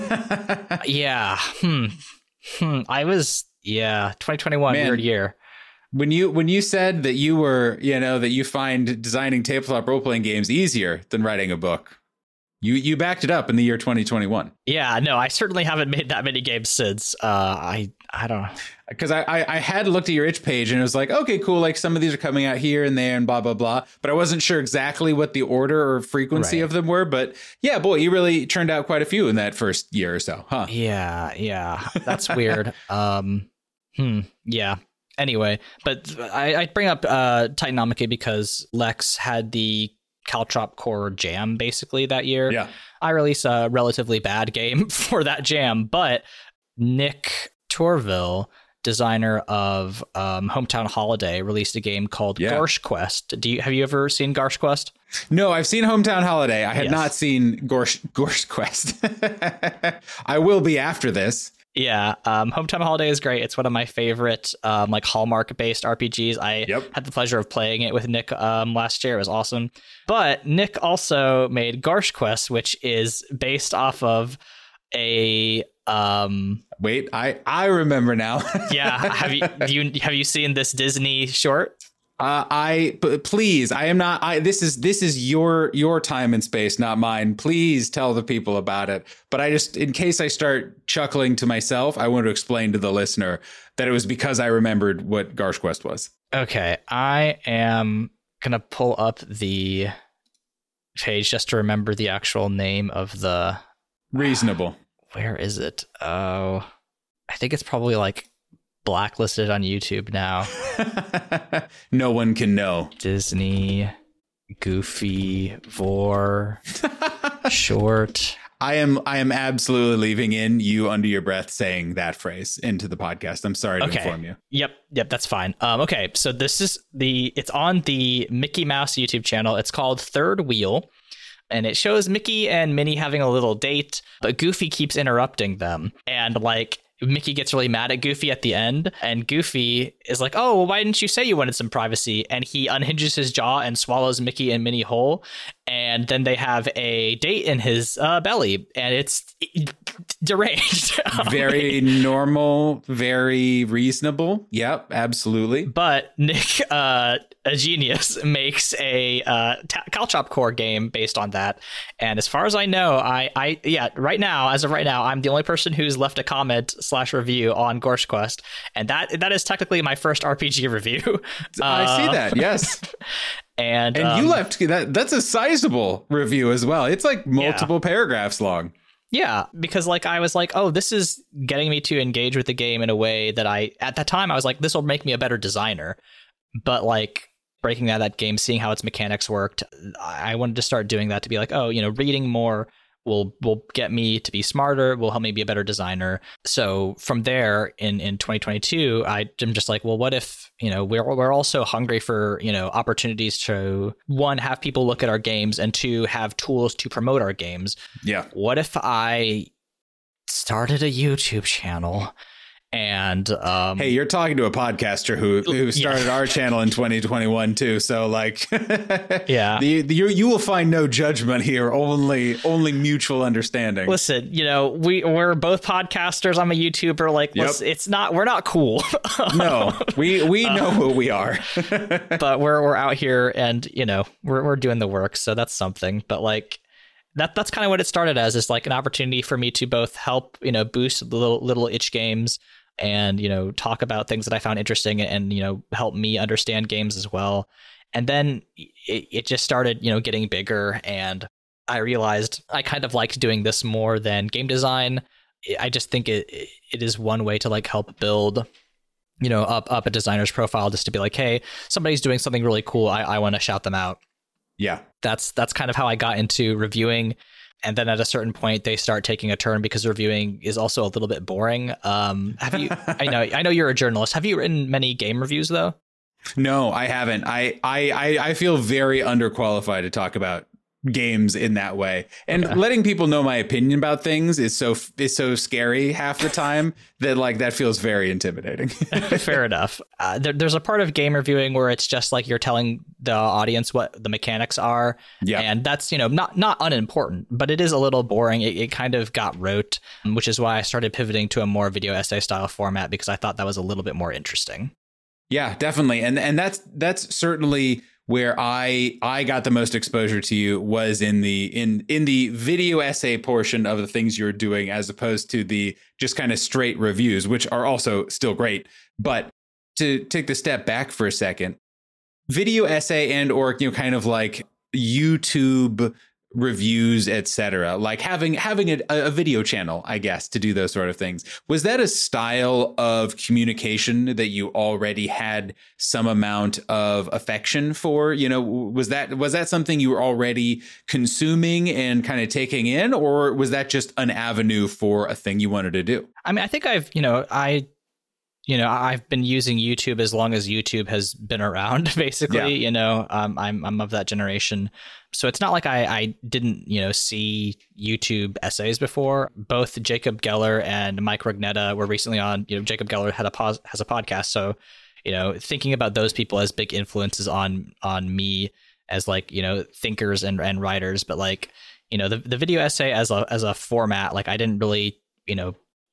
yeah. Hmm. Hmm. I was, yeah, twenty twenty-one, Man, weird year. When you when you said that you were, you know, that you find designing tabletop role-playing games easier than writing a book, You you backed it up in the year twenty twenty-one. Yeah, no, I certainly haven't made that many games since. Uh, I I don't know. Because I, I, I had looked at your itch page and it was like, okay, cool. Like some of these are coming out here and there and blah, blah, blah. But I wasn't sure exactly what the order or frequency right. of them were. But yeah, boy, you really turned out quite a few in that first year or so, huh? Yeah, yeah. That's weird. um, hmm, yeah. Anyway, but I, I bring up uh, Titanomachy because Lex had the Caltrop Core jam basically that year. Yeah. I released a relatively bad game for that jam, but Nick Torville, designer of um, Hometown Holiday, released a game called yeah. Garsh Quest. Do you have you ever seen Garsh Quest? No, I've seen Hometown Holiday. I had Yes. not seen Gorsh, Gorsh Quest. I will be after this. Yeah, um, Hometown Holiday is great. It's one of my favorite um, like Hallmark-based R P Gs. I Yep. had the pleasure of playing it with Nick um, last year. It was awesome. But Nick also made Gorsh Quest, which is based off of a um Wait, I, I remember now. yeah. Have you, you have you seen this Disney short? Uh, I p- please, I am not. I this is this is your your time and space, not mine. Please tell the people about it. But I just, in case I start chuckling to myself, I want to explain to the listener that it was because I remembered what Gorsh Quest was. Okay, I am gonna pull up the page just to remember the actual name of the. Reasonable. Where is it? Oh, I think it's probably like blacklisted on YouTube now. No one can know. Disney, Goofy, Vor, short. I am I am absolutely leaving in you under your breath saying that phrase into the podcast. I'm sorry to Okay. inform you. Yep, yep, that's fine. Um, okay, so this is the. It's on the Mickey Mouse YouTube channel. It's called Third Wheel. And it shows Mickey and Minnie having a little date, but Goofy keeps interrupting them. And like Mickey gets really mad at Goofy at the end, and Goofy is like, "Oh, well, why didn't you say you wanted some privacy?" And he unhinges his jaw and swallows Mickey and Minnie whole. And then they have a date in his uh, belly, and it's deranged. Very normal, very reasonable. Yep, absolutely. But Nick, uh, a genius, makes a uh, ta- Calchop Core game based on that. And as far as I know, I, I, yeah, right now, as of right now, I'm the only person who's left a comment slash review on Gorsh Quest, and that that is technically my first R P G review. I see Uh, that. Yes. And And um, you left that. That's a sizable review as well. It's like multiple paragraphs long. Yeah, because like I was like, oh, this is getting me to engage with the game in a way that I, at that time, I was like, this will make me a better designer. But like breaking down that game, seeing how its mechanics worked, I wanted to start doing that to be like, oh, you know, reading more will will get me to be smarter, will help me be a better designer. So from there, in in twenty twenty-two, I'm just like, well, what if, you know, we're we're also hungry for, you know, opportunities to, one, have people look at our games, and two, have tools to promote our games. Yeah. What if I started a YouTube channel? And um Hey, you're talking to a podcaster who who started Yeah. our channel in twenty twenty-one too. So like, Yeah. the, the, you you will find no judgment here, only only mutual understanding. listen, you know, we we're both podcasters. I'm a YouTuber. Like, Yep. listen, it's not, we're not cool. No, we we know who we are. But we're we're out here, and you know, we're we're doing the work, so that's something. But like that that's kind of what it started as, is like an opportunity for me to both help, you know, boost the little little itch games, and you know, talk about things that I found interesting, and you know, help me understand games as well. And then it, it just started, you know, getting bigger, and I realized I kind of liked doing this more than game design. I just think it it is one way to like help build, you know, up up a designer's profile, just to be like, hey, somebody's doing something really cool, I, I want to shout them out. Yeah. That's that's kind of how I got into reviewing. And then at a certain point, they start taking a turn because reviewing is also a little bit boring. Um, have you? I know, I know you're a journalist. Have you written many game reviews though? No, I haven't. I I I, I feel very underqualified to talk about games in that way, and Okay. letting people know my opinion about things is so is so scary half the time that like that feels very intimidating. Fair enough. Uh, there, there's a part of game reviewing where it's just like you're telling the audience what the mechanics are, Yeah. and that's, you know, not not unimportant, but it is a little boring. It, it kind of got rote, which is why I started pivoting to a more video essay style format, because I thought that was a little bit more interesting. Yeah, definitely. And and that's that's certainly where I I got the most exposure to you, was in the in in the video essay portion of the things you're doing, as opposed to the just kind of straight reviews, which are also still great. But to take the step back for a second, video essay and or, you know, kind of like YouTube reviews, et cetera, like having having a, a video channel, I guess, to do those sort of things. Was that a style of communication that you already had some amount of affection for? You know, was that was that something you were already consuming and kind of taking in, or was that just an avenue for a thing you wanted to do? I mean, I think I've, you know, I you know, I've been using YouTube as long as YouTube has been around, basically. Yeah. You know, um, I'm I'm of that generation. So it's not like I, I didn't, you know, see YouTube essays before. Both Jacob Geller and Mike Rugnetta were recently on. You know, Jacob Geller had a pos- has a podcast. So, you know, thinking about those people as big influences on on me as like, you know, thinkers and, and writers. But like, you know, the, the video essay as a as a format, like I didn't really, you know,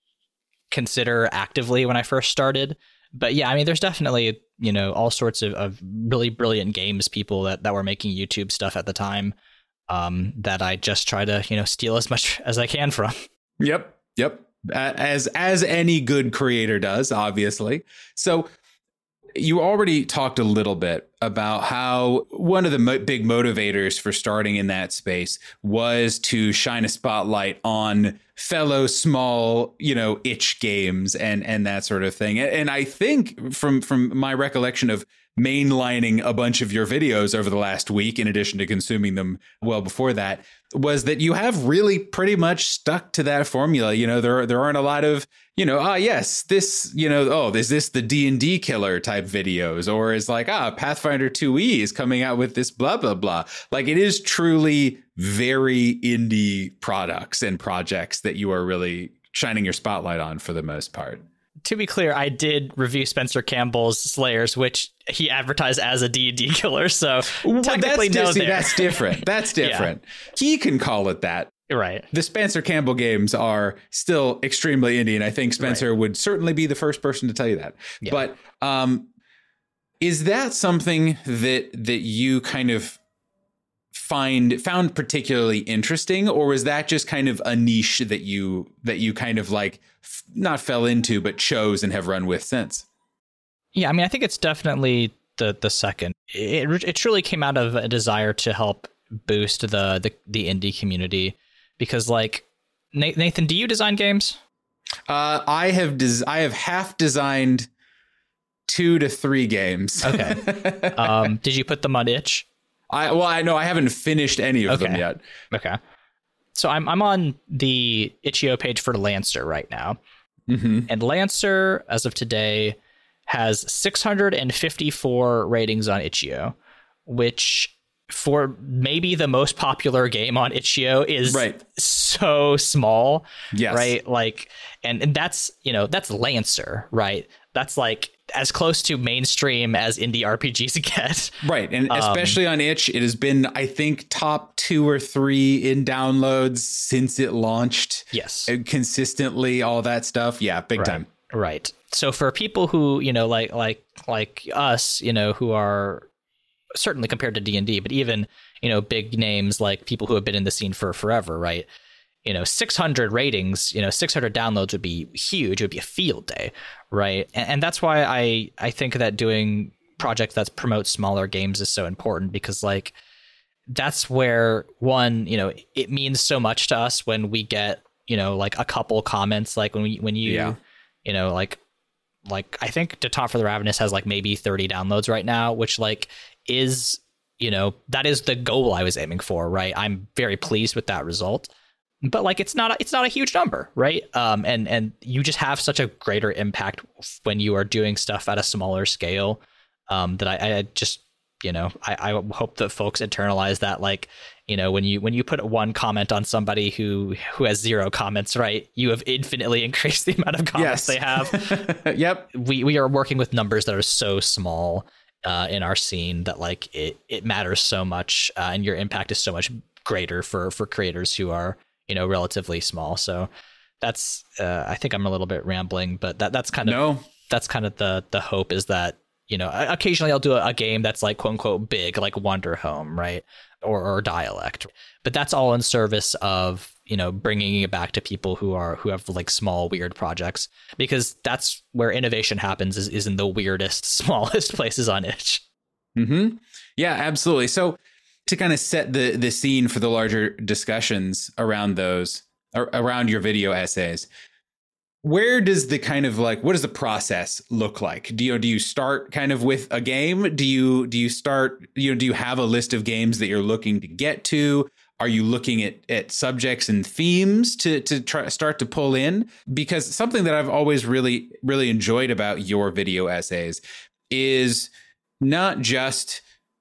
consider actively when I first started. But yeah, I mean, there's definitely, you know, all sorts of, of really brilliant games people that, that were making YouTube stuff at the time um, that I just try to, you know, steal as much as I can from. Yep. Yep. As as any good creator does, obviously. So you already talked a little bit about how one of the mo- big motivators for starting in that space was to shine a spotlight on fellow small, you know, itch games and and that sort of thing. And I think from from my recollection of mainlining a bunch of your videos over the last week, in addition to consuming them well before that, was that you have really pretty much stuck to that formula. You know, there there aren't a lot of, you know, ah, yes, this, you know, oh, is this the D and D killer type videos? Or is like, ah, Pathfinder two E is coming out with this blah, blah, blah. Like it is truly very indie products and projects that you are really shining your spotlight on for the most part. To be clear, I did review Spencer Campbell's Slayers, which he advertised as a D and D killer. So well, technically, that's, no, see, that's different. That's different. Yeah. He can call it that. Right. The Spencer Campbell games are still extremely indie, and I think Spencer right. would certainly be the first person to tell you that. Yeah. But um, is that something that that you kind of find found particularly interesting, or was that just kind of a niche that you that you kind of like f- not fell into but chose and have run with since? Yeah, I mean, I think it's definitely the the second. It it truly came out of a desire to help boost the the, the indie community, because like Nathan, do you design games? Uh, I have des- I have half designed two to three games. Okay. um, did you put them on itch? I well, I know I haven't finished any of okay. them yet. Okay. So I'm I'm on the itch dot io page for Lancer right now. Mm-hmm. And Lancer, as of today, has six hundred fifty-four ratings on itch dot io, which for maybe the most popular game on itch dot io is right. so small. Yes. Right. Like, and, and that's, you know, that's Lancer, right? That's like as close to mainstream as indie R P Gs get. Right. And um, especially on itch, it has been, I think, top two or three in downloads since it launched. Yes. Consistently, all that stuff. Yeah, big right. time. Right. So for people who, you know, like like like us, you know, who are certainly compared to D and D, but even, you know, big names like people who have been in the scene for forever, right? You know, six hundred ratings, you know, six hundred downloads would be huge. It would be a field day, right? And, and that's why I, I think that doing projects that promote smaller games is so important, because like that's where, one, you know, it means so much to us when we get, you know, like a couple comments, like when we, when you, yeah. you know, like, like I think Detente for the Ravenous has like maybe thirty downloads right now, which like is, you know, that is the goal I was aiming for, right? I'm very pleased with that result. But like it's not a, it's not a huge number, right? Um, and and you just have such a greater impact when you are doing stuff at a smaller scale. Um, that I, I just, you know, I, I hope that folks internalize that. Like, you know, when you when you put one comment on somebody who who has zero comments, right, you have infinitely increased the amount of comments yes. they have. Yep. We we are working with numbers that are so small uh, in our scene that like it it matters so much, uh, and your impact is so much greater for for creators who are, you know, relatively small. So that's, uh, I think I'm a little bit rambling, but that that's kind of, no. that's kind of the, the hope is that, you know, occasionally I'll do a, a game that's like quote unquote big, like Wonder Home, right. Or, or Dialect, but that's all in service of, you know, bringing it back to people who are, who have like small, weird projects, because that's where innovation happens is, is in the weirdest, smallest places on itch. Mm-hmm. Yeah, absolutely. So, to kind of set the the scene for the larger discussions around those, around your video essays, where does the kind of like, what does the process look like? Do you do you start kind of with a game? Do you do you start, you know, do you have a list of games that you're looking to get to? Are you looking at, at subjects and themes to, to try start to pull in? Because something that I've always really, really enjoyed about your video essays is not just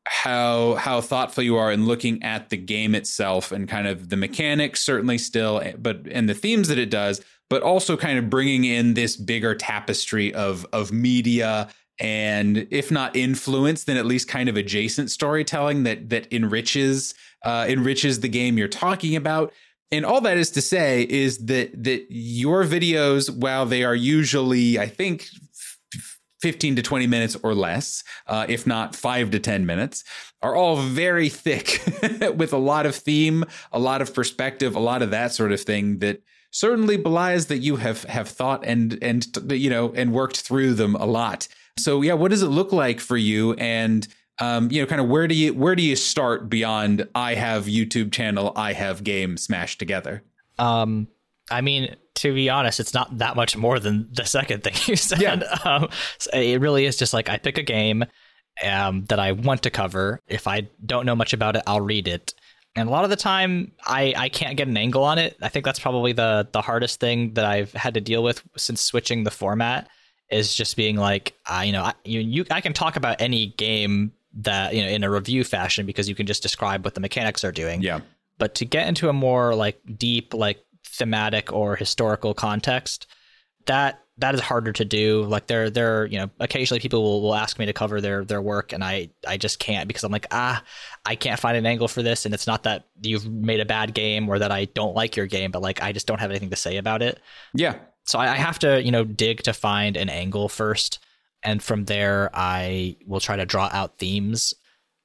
how how thoughtful you are in looking at the game itself and kind of the mechanics, certainly still, but and the themes that it does, but also kind of bringing in this bigger tapestry of of media and, if not influence, then at least kind of adjacent storytelling that that enriches uh, enriches the game you're talking about. And all that is to say is that that your videos, while they are usually, I think, fifteen to twenty minutes or less, uh, if not five to ten minutes, are all very thick with a lot of theme, a lot of perspective, a lot of that sort of thing that certainly belies that you have have thought and and you know and worked through them a lot. So yeah, what does it look like for you? And um, you know, kind of where do you where do you start beyond I have YouTube channel, I have game smashed together? Um, I mean, to be honest, it's not that much more than the second thing you said. Yeah. Um, so it really is just like I pick a game um, that I want to cover. If I don't know much about it, I'll read it. And a lot of the time, I, I can't get an angle on it. I think that's probably the the hardest thing that I've had to deal with since switching the format, is just being like, uh, you know, I, you, you I can talk about any game that, you know, in a review fashion, because you can just describe what the mechanics are doing. Yeah. But to get into a more like deep, like thematic or historical context, that that is harder to do. Like there there you know, occasionally people will, will ask me to cover their their work, and I I just can't, because I'm like, ah I can't find an angle for this. And it's not that you've made a bad game or that I don't like your game, but like I just don't have anything to say about it. Yeah. So I, I have to, you know, dig to find an angle first, and from there I will try to draw out themes.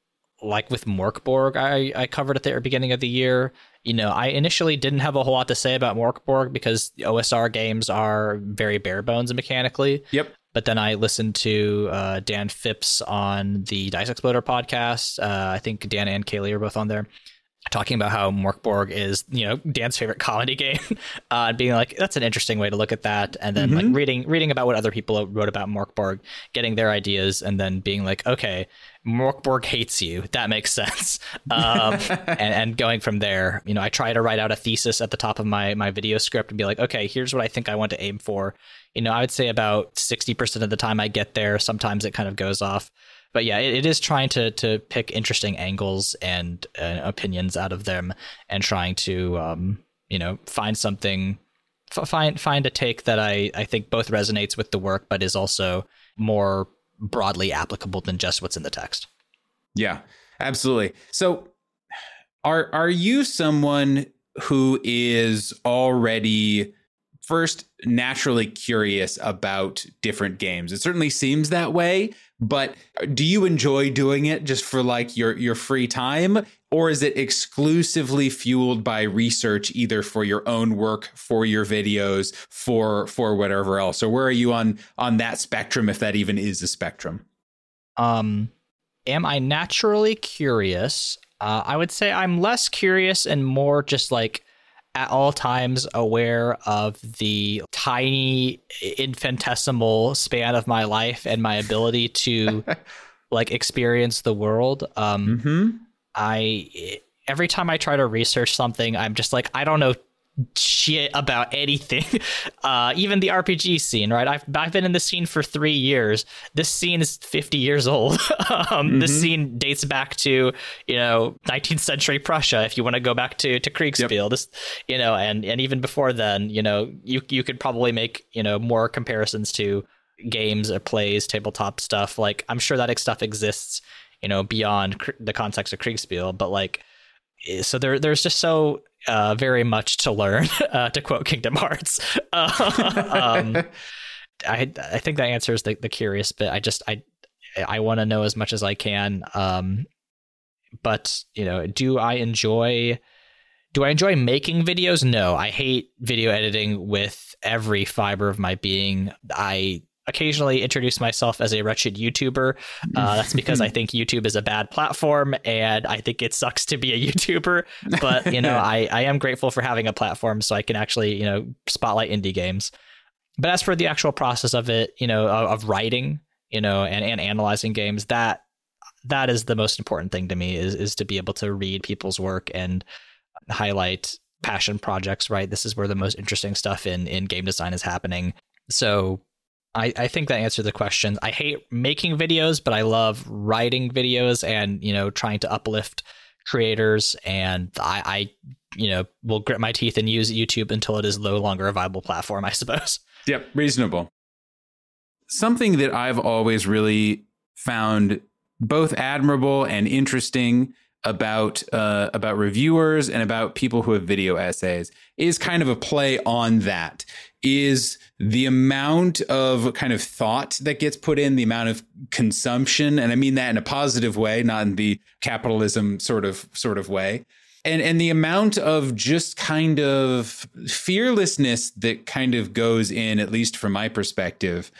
Like with Morkborg, I, I covered at the beginning of the year. You know, I initially didn't have a whole lot to say about Morkborg because the O S R games are very bare bones mechanically. Yep. But then I listened to uh, Dan Phipps on the Dice Exploder podcast. Uh, I think Dan and Kaylee are both on there, talking about how Morkborg is, you know, Dan's favorite comedy game, uh, and being like, that's an interesting way to look at that. And then mm-hmm. like reading reading about what other people wrote about Morkborg, getting their ideas, and then being like, okay, Morkborg hates you. That makes sense. Um, and, and going from there, you know, I try to write out a thesis at the top of my my video script and be like, okay, here's what I think I want to aim for. You know, I would say about sixty percent of the time I get there. Sometimes it kind of goes off. But yeah, it, it is trying to to pick interesting angles and uh, opinions out of them, and trying to, um, you know, find something, f- find find a take that I, I think both resonates with the work, but is also more broadly applicable than just what's in the text. Yeah, absolutely. So are are you someone who is already first naturally curious about different games? It certainly seems that way, but do you enjoy doing it just for like your your free time, or is it exclusively fueled by research, either for your own work, for your videos, for for whatever else? Or where are you on on that spectrum, if that even is a spectrum? Um, am I naturally curious? Uh, I would say I'm less curious and more just like at all times aware of the tiny infinitesimal span of my life and my ability to like experience the world. Um, mm-hmm. I every time I try to research something, I'm just like, I don't know shit about anything. Uh, even the R P G scene, right? I've I've been in this scene for three years. This scene is fifty years old. um, mm-hmm. This scene dates back to, you know, nineteenth century Prussia. If you want to go back to to Kriegspiel, yep. this, you know, and and even before then, you know, you you could probably make, you know, more comparisons to games or plays, tabletop stuff. Like I'm sure that stuff exists, you know, beyond cr- the context of Kriegspiel, but like, so there there's just so uh, very much to learn, uh, to quote Kingdom Hearts. Uh, um, I I think that answers the, the curious bit. I just I I want to know as much as I can. Um, but you know, do I enjoy do I enjoy making videos? No, I hate video editing with every fiber of my being. I occasionally introduce myself as a wretched YouTuber. Uh, that's because I think YouTube is a bad platform and I think it sucks to be a YouTuber. But, you know, I, I am grateful for having a platform so I can actually, you know, spotlight indie games. But as for the actual process of it, you know, of, of writing, you know, and, and analyzing games, that that is the most important thing to me is, is to be able to read people's work and highlight passion projects, right? This is where the most interesting stuff in, in game design is happening. So I, I think that answered the question. I hate making videos, but I love writing videos and, you know, trying to uplift creators. And I, I, you know, will grit my teeth and use YouTube until it is no longer a viable platform, I suppose. Yep, reasonable. Something that I've always really found both admirable and interesting about uh, about reviewers and about people who have video essays is kind of a play on that, is the amount of kind of thought that gets put in, the amount of consumption. And I mean that in a positive way, not in the capitalism sort of sort of way. And and the amount of just kind of fearlessness that kind of goes in, at least from my perspective,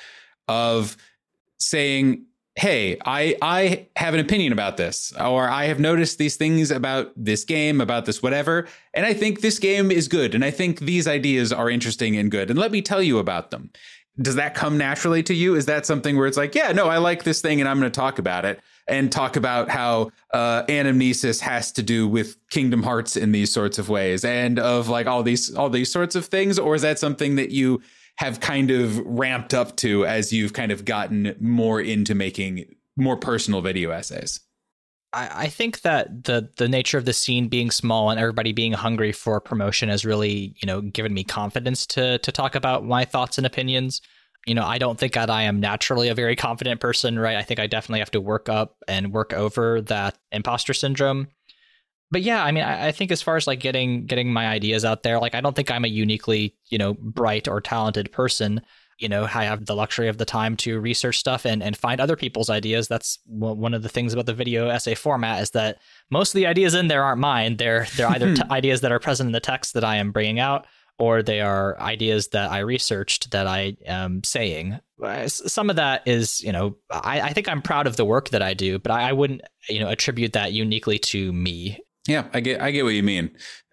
of saying, hey, I, I have an opinion about this, or I have noticed these things about this game, about this whatever, and I think this game is good, and I think these ideas are interesting and good, and let me tell you about them. Does that come naturally to you? Is that something where it's like, yeah, no, I like this thing, and I'm going to talk about it, and talk about how uh, anamnesis has to do with Kingdom Hearts in these sorts of ways, and of like all these all these sorts of things? Or is that something that you have kind of ramped up to as you've kind of gotten more into making more personal video essays? I, I think that the the nature of the scene being small and everybody being hungry for promotion has really, you know, given me confidence to to talk about my thoughts and opinions. You know, I don't think that I am naturally a very confident person, right? I think I definitely have to work up and work over that imposter syndrome. But yeah, I mean, I, I think as far as like getting getting my ideas out there, like I don't think I'm a uniquely, you know, bright or talented person. You know, I have the luxury of the time to research stuff and, and find other people's ideas. That's one of the things about the video essay format, is that most of the ideas in there aren't mine. They're they're either t- ideas that are present in the text that I am bringing out, or they are ideas that I researched that I am saying. Some of that is, you know, I, I think I'm proud of the work that I do, but I, I wouldn't, you know, attribute that uniquely to me. Yeah, I get I get what you mean.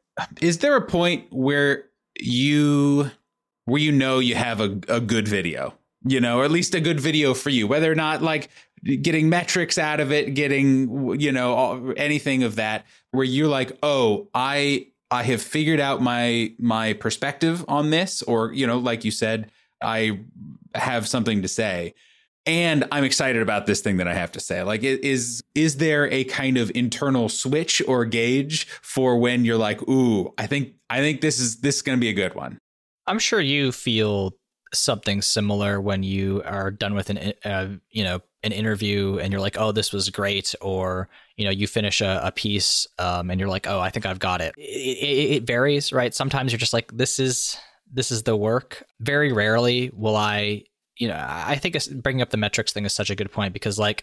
Is there a point where you where you know you have a, a good video, you know, or at least a good video for you, whether or not like getting metrics out of it, getting, you know, anything of that, where you're like, oh, I I have figured out my my perspective on this, or, you know, like you said, I have something to say, and I'm excited about this thing that I have to say. Like, is is there a kind of internal switch or gauge for when you're like, ooh, I think I think this is this is going to be a good one? I'm sure you feel something similar when you are done with an uh, you know an interview and you're like, oh, this was great, or you know you finish a, a piece um, and you're like, oh, I think I've got it. It, it. It varies, right? Sometimes you're just like, this is this is the work. Very rarely will I. You know, I think bringing up the metrics thing is such a good point, because like,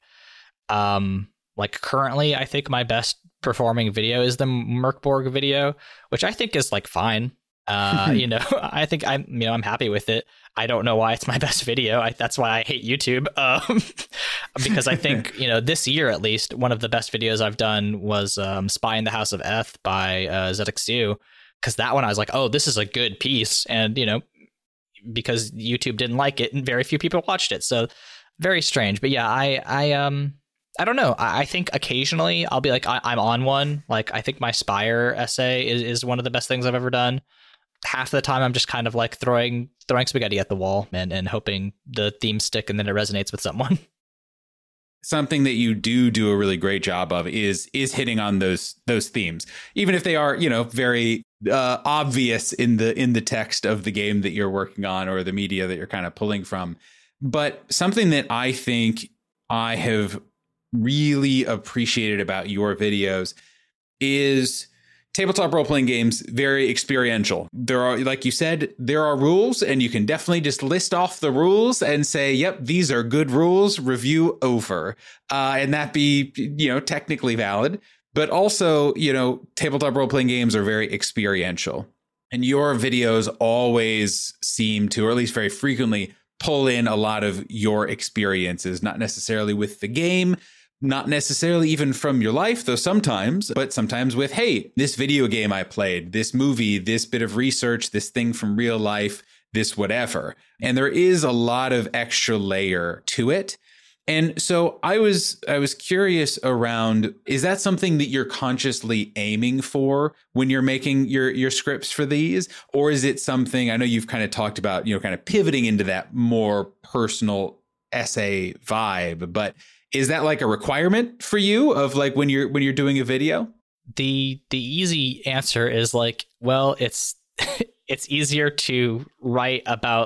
um, like currently, I think my best performing video is the Merkborg video, which I think is like fine. Uh, you know, I think I'm, you know, I'm happy with it. I don't know why it's my best video. I, that's why I hate YouTube. Um, because I think, you know, this year at least, one of the best videos I've done was um, Spy in the House of Eth by uh, ZXU. Because that one I was like, oh, this is a good piece, and you know. Because YouTube didn't like it and very few people watched it. So very strange. But yeah, I I um I don't know. I, I think occasionally I'll be like, I, I'm on one. Like, I think my Spire essay is, is one of the best things I've ever done. Half the time I'm just kind of like throwing throwing spaghetti at the wall and, and hoping the themes stick and then it resonates with someone. Something that you do do a really great job of is is hitting on those those themes, even if they are, you know, very uh, obvious in the in the text of the game that you're working on or the media that you're kind of pulling from. But something that I think I have really appreciated about your videos is tabletop role-playing games, very experiential. There are, like you said, there are rules, and you can definitely just list off the rules and say, yep, these are good rules, review over. Uh, and that be, you know, technically valid. But also, you know, tabletop role-playing games are very experiential. And your videos always seem to, or at least very frequently, pull in a lot of your experiences, not necessarily with the game, not necessarily even from your life, though sometimes, but sometimes with, hey, this video game I played, this movie, this bit of research, this thing from real life, this whatever. And there is a lot of extra layer to it. And so I was I was curious around, is that something that you're consciously aiming for when you're making your your scripts for these? Or is it something, I know you've kind of talked about, you know, kind of pivoting into that more personal essay vibe, but is that like a requirement for you of like when you're when you're doing a video? The the easy answer is like, well, it's it's easier to write about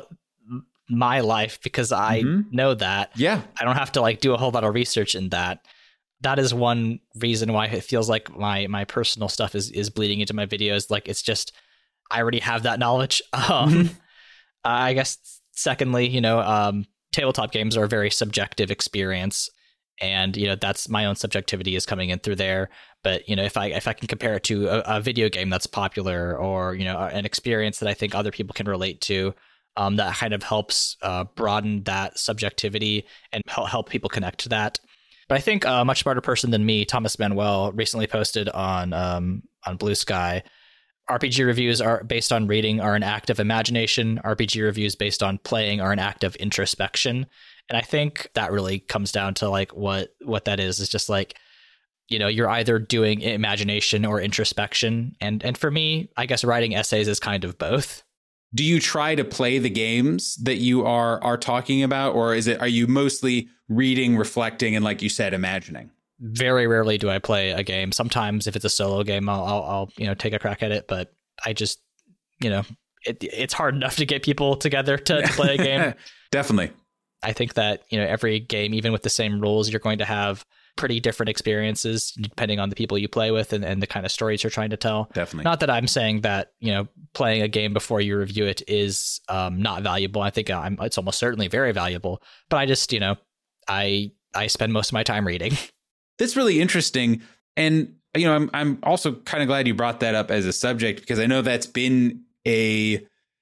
my life because I mm-hmm. know that. Yeah. I don't have to like do a whole lot of research in that. That is one reason why it feels like my my personal stuff is is bleeding into my videos. Like it's just, I already have that knowledge. Um, mm-hmm. I guess secondly, you know, um, tabletop games are a very subjective experience. And, you know, that's my own subjectivity is coming in through there. But, you know, if I if I can compare it to a, a video game that's popular or, you know, an experience that I think other people can relate to, Um, that kind of helps uh, broaden that subjectivity and help, help people connect to that. But I think a much smarter person than me, Thomas Manuel, recently posted on um, on Blue Sky, R P G reviews are based on reading are an act of imagination. R P G reviews based on playing are an act of introspection. And I think that really comes down to like what what that is. Is just like, you know, you're either doing imagination or introspection. And and for me, I guess writing essays is kind of both. Do you try to play the games that you are are talking about, or is it are you mostly reading, reflecting, and like you said, imagining? Very rarely do I play a game. Sometimes if it's a solo game, I'll I'll, I'll you know take a crack at it, but I just you know it, it's hard enough to get people together to, to play a game. Definitely. I think that you know every game, even with the same rules, you're going to have pretty different experiences depending on the people you play with and, and the kind of stories you're trying to tell. Definitely. Not that I'm saying that, you know, playing a game before you review it is um, not valuable. I think I'm, it's almost certainly very valuable, but I just, you know, I, I spend most of my time reading. That's really interesting. And, you know, I'm, I'm also kind of glad you brought that up as a subject because I know that's been a,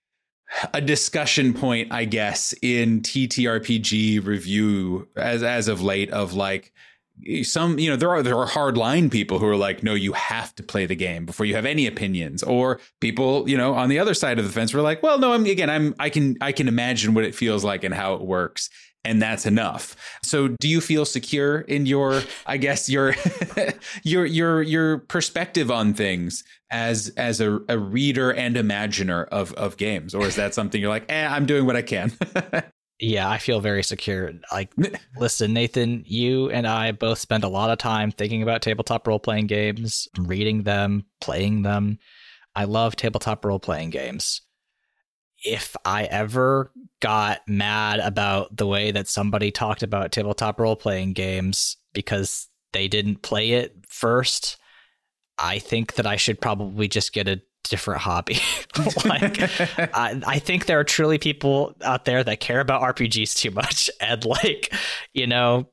a discussion point, I guess, in T T R P G review as, as of late of like, some, you know, there are there are hardline people who are like, no, you have to play the game before you have any opinions, or people, you know, on the other side of the fence were like, well, no, I'm again, I'm I can I can imagine what it feels like and how it works. And that's enough. So do you feel secure in your, I guess, your your your your perspective on things as as a, a reader and imaginer of, of games? Or is that something you're like, eh, I'm doing what I can? Yeah, I feel very secure. Like, listen, Nathan, you and I both spend a lot of time thinking about tabletop role-playing games, reading them, playing them. I love tabletop role-playing games. If I ever got mad about the way that somebody talked about tabletop role-playing games because they didn't play it first, I think that I should probably just get a different hobby. Like, I, I think there are truly people out there that care about R P Gs too much, and like, you know,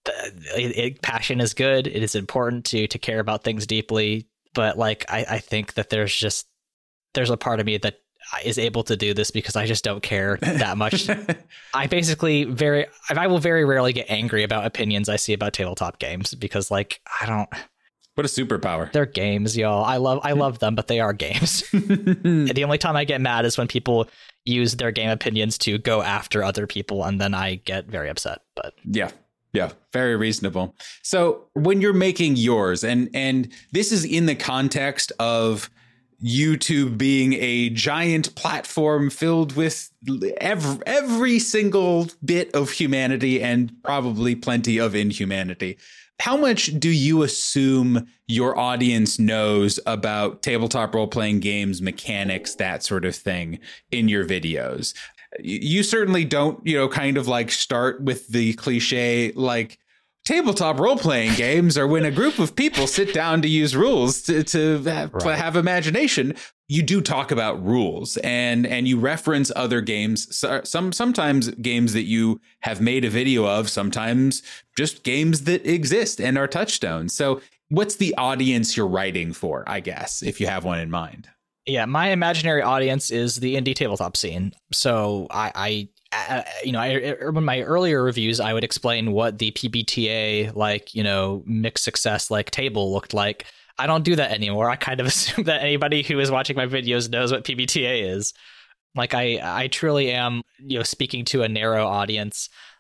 it, it, passion is good. It is important to to care about things deeply, but like, I, I think that there's just there's a part of me that is able to do this because I just don't care that much. I basically very I will very rarely get angry about opinions I see about tabletop games because like I don't. What a superpower. They're games, y'all. I love I love them, but they are games. The only time I get mad is when people use their game opinions to go after other people, and then I get very upset. But yeah, yeah, very reasonable. So when you're making yours, and and this is in the context of YouTube being a giant platform filled with every, every single bit of humanity and probably plenty of inhumanity. How much do you assume your audience knows about tabletop role-playing games, mechanics, that sort of thing in your videos? You certainly don't, you know, kind of like start with the cliche, like tabletop role-playing games are when a group of people sit down to use rules to, to have, right. have imagination. You do talk about rules and and you reference other games, some sometimes games that you have made a video of, sometimes just games that exist and are touchstones. So what's the audience you're writing for, I guess, if you have one in mind? Yeah, my imaginary audience is the indie tabletop scene. So I, I Uh, you know, I, in my earlier reviews, I would explain what the P B T A, like, you know, mixed success like table looked like. I don't do that anymore. I kind of assume that anybody who is watching my videos knows what P B T A is. Like, I, I truly am, you know, speaking to a narrow audience.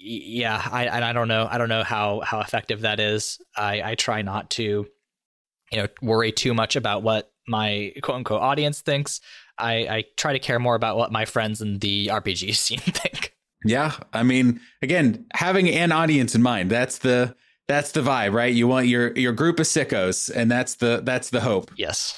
yeah, I I don't know. I don't know how how effective that is. I I try not to, you know, worry too much about what my quote unquote audience thinks. I I try to care more about what my friends in the R P G scene think. Yeah, I mean, again, having an audience in mind, that's the that's the vibe, right? You want your your group of sickos, and that's the that's the hope. Yes.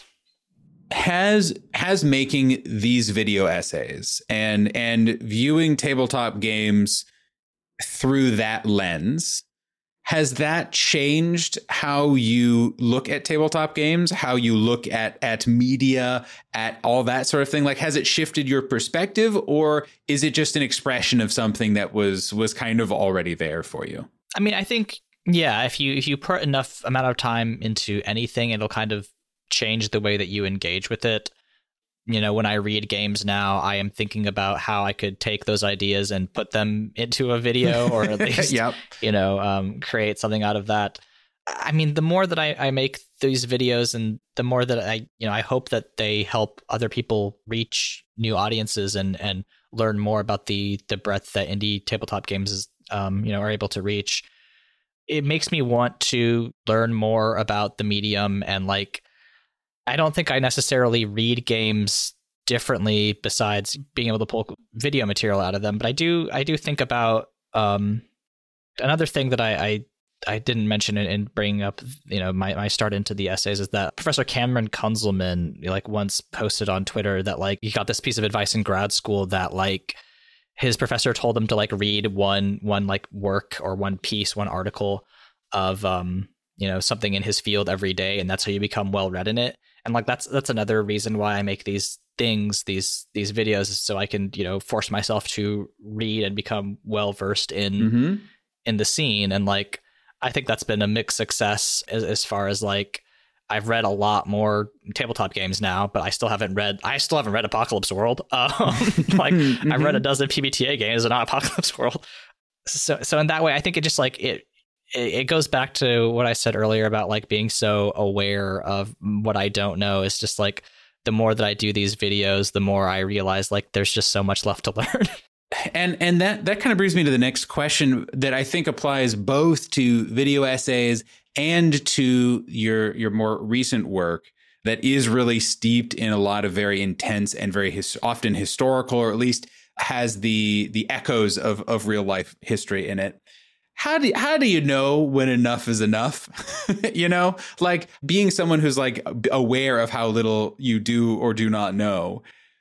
Has has making these video essays and and viewing tabletop games through that lens, has that changed how you look at tabletop games, how you look at at media, at all that sort of thing? Like, has it shifted your perspective, or is it just an expression of something that was was kind of already there for you? I mean, I think, yeah, if you if you put enough amount of time into anything, it'll kind of change the way that you engage with it. You know, when I read games now, I am thinking about how I could take those ideas and put them into a video, or at least, yep. you know, um, create something out of that. I mean, the more that I, I make these videos, and the more that I, you know, I hope that they help other people reach new audiences and and learn more about the the breadth that indie tabletop games is, um, you know, are able to reach. It makes me want to learn more about the medium, and like, I don't think I necessarily read games differently besides being able to pull video material out of them. But I do I do think about um, another thing that I, I I didn't mention in bringing up, you know, my, my start into the essays, is that Professor Cameron Kunzelman like once posted on Twitter that like he got this piece of advice in grad school that like his professor told him to like read one one like work or one piece, one article of um you know, something in his field every day, and that's how you become well read in it. And like that's that's another reason why I make these things, these these videos, is so I can, you know, force myself to read and become well versed in mm-hmm. in the scene. And like I think that's been a mixed success as, as far as like I've read a lot more tabletop games now, but I still haven't read I still haven't read Apocalypse World. Um, like mm-hmm. I've read a dozen P B T A games and not Apocalypse World. So so in that way, I think it just like it. It goes back to what I said earlier about like being so aware of what I don't know. It's just like the more that I do these videos, the more I realize like there's just so much left to learn. And and that that kind of brings me to the next question that I think applies both to video essays and to your your more recent work that is really steeped in a lot of very intense and very his, often historical, or at least has the the echoes of of real life history in it. How do how do you know when enough is enough? You know, like being someone who's like aware of how little you do or do not know.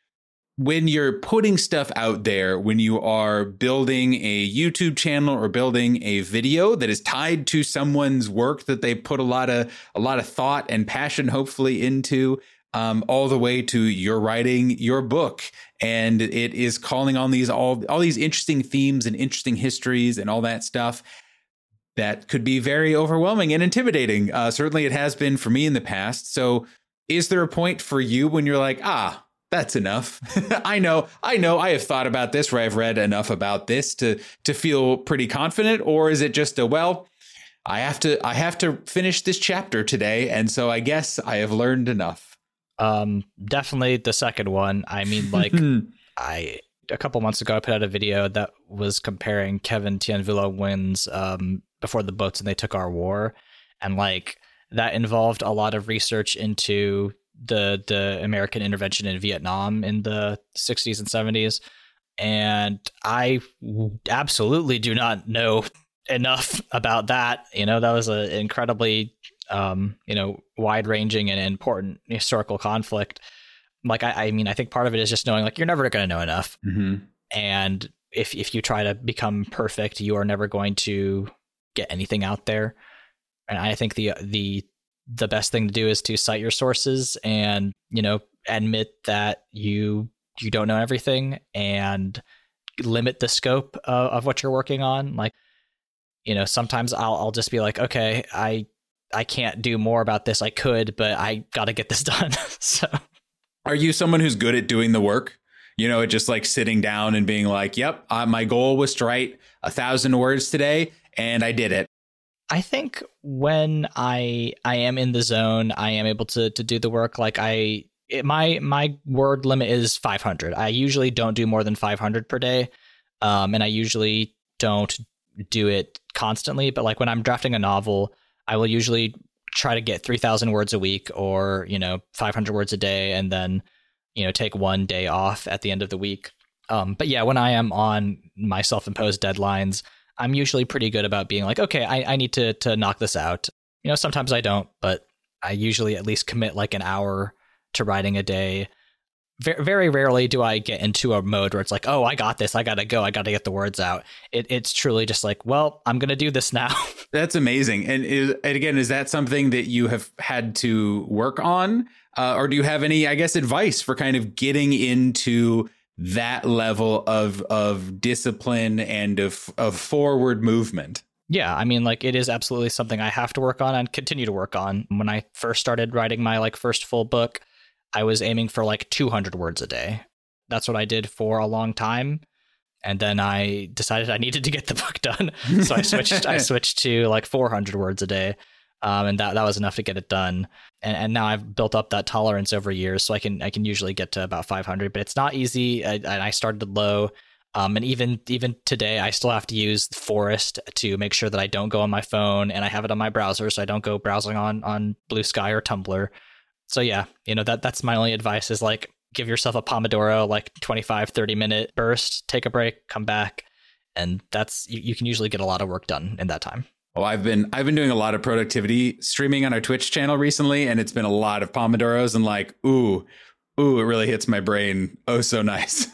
When you're putting stuff out there, when you are building a YouTube channel or building a video that is tied to someone's work that they put a lot of a lot of thought and passion, hopefully, into, um, all the way to you're writing your book, and it is calling on these all all these interesting themes and interesting histories and all that stuff, that could be very overwhelming and intimidating. Uh, certainly, it has been for me in the past. So, is there a point for you when you're like, ah, that's enough? I know, I know, I have thought about this, or I've read enough about this to to feel pretty confident, or is it just a well, I have to I have to finish this chapter today, and so I guess I have learned enough. Um, definitely the second one. I mean, like, I a couple months ago I put out a video that was comparing Kevin Tianvilla-Wynn's um Before the Boats and They Took Our War, and like that involved a lot of research into the the American intervention in Vietnam in the sixties and seventies, and I absolutely do not know enough about that. You know, that was an incredibly um, you know, wide-ranging and important historical conflict. Like, I, I mean, I think part of it is just knowing, like, you're never going to know enough. Mm-hmm. And if if you try to become perfect, you are never going to get anything out there. And I think the the the best thing to do is to cite your sources and, you know, admit that you you don't know everything, and limit the scope of, of what you're working on. Like, you know, sometimes I'll I'll just be like, okay, I I can't do more about this. I could, but I got to get this done. So, are you someone who's good at doing the work? You know, just like sitting down and being like, yep, uh, my goal was to write a thousand words today, and I did it. I think when I I am in the zone, I am able to to do the work. Like I, it, my my word limit is five hundred. I usually don't do more than five hundred per day, um, and I usually don't do it constantly, but like when I'm drafting a novel, I will usually try to get three thousand words a week or, you know, five hundred words a day, and then, you know, take one day off at the end of the week. Um, but yeah, when I am on my self-imposed deadlines, I'm usually pretty good about being like, okay, I, I need to to knock this out. You know, sometimes I don't, but I usually at least commit like an hour to writing a day. Very, very rarely do I get into a mode where it's like, oh, I got this. I got to go. I got to get the words out. It, it's truly just like, well, I'm going to do this now. That's amazing. And, is, and again, is that something that you have had to work on? Uh, or do you have any, I guess, advice for kind of getting into that level of of discipline and of, of forward movement? Yeah, I mean, like, it is absolutely something I have to work on and continue to work on. When I first started writing my like first full book, I was aiming for like two hundred words a day. That's what I did for a long time. And then I decided I needed to get the book done. So I switched I switched to like four hundred words a day. Um, and that, that was enough to get it done. And, and now I've built up that tolerance over years. So I can I can usually get to about five hundred, but it's not easy. I, and I started low. Um, and even even today, I still have to use Forest to make sure that I don't go on my phone, and I have it on my browser, so I don't go browsing on on Blue Sky or Tumblr. So yeah, you know, that that's my only advice is like give yourself a Pomodoro, like twenty-five, thirty minute burst, take a break, come back. And that's you, you can usually get a lot of work done in that time. Well, I've been I've been doing a lot of productivity streaming on our Twitch channel recently, and it's been a lot of Pomodoros and like, ooh, ooh, it really hits my brain. Oh, so nice.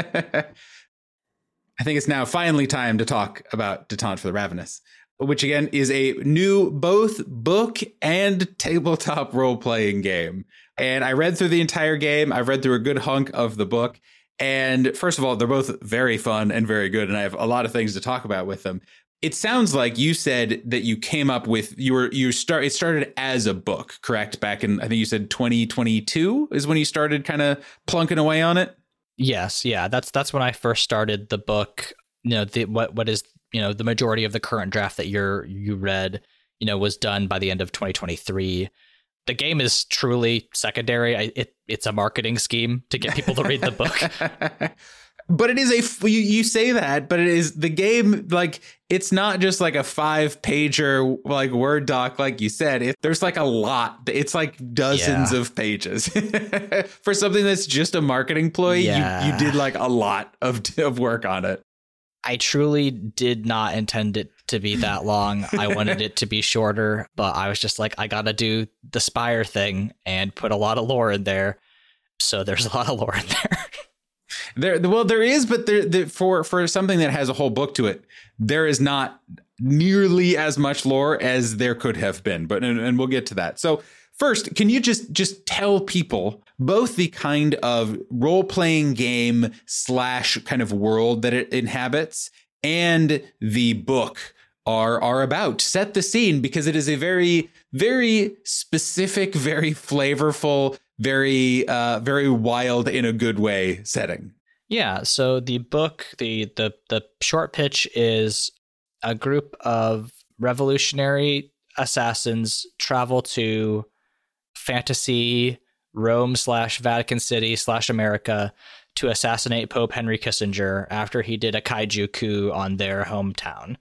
I think it's now finally time to talk about Detente for the Ravenous, which again is a new both book and tabletop role-playing game. And I read through the entire game. I've read through a good hunk of the book. And first of all, they're both very fun and very good. And I have a lot of things to talk about with them. It sounds like you said that you came up with you were you start it started as a book, correct? Back in, I think you said twenty twenty-two is when you started kind of plunking away on it. Yes, yeah, that's that's when I first started the book. You know, the, what what is you know the majority of the current draft that you're you read, you know, was done by the end of twenty twenty-three. The game is truly secondary. I, it it's a marketing scheme to get people to read the book. But it is a, you, you say that, but it is the game, like, it's not just like a five pager, like Word doc, like you said, it, there's like a lot. It's like dozens yeah. of pages for something that's just a marketing ploy. Yeah. You, you did like a lot of, of work on it. I truly did not intend it to be that long. I wanted it to be shorter, but I was just like, I got to do the Spire thing and put a lot of lore in there. So there's a lot of lore in there. There, well, there is, but there, there, for for something that has a whole book to it, there is not nearly as much lore as there could have been. But and, and we'll get to that. So first, can you just just tell people both the kind of role playing game slash kind of world that it inhabits and the book are are about? Set the scene, because it is a very, very specific, very flavorful, very uh, very wild in a good way setting. Yeah, so the book, the the the short pitch is a group of revolutionary assassins travel to fantasy Rome slash Vatican City slash America to assassinate Pope Henry Kissinger after he did a kaiju coup on their hometown.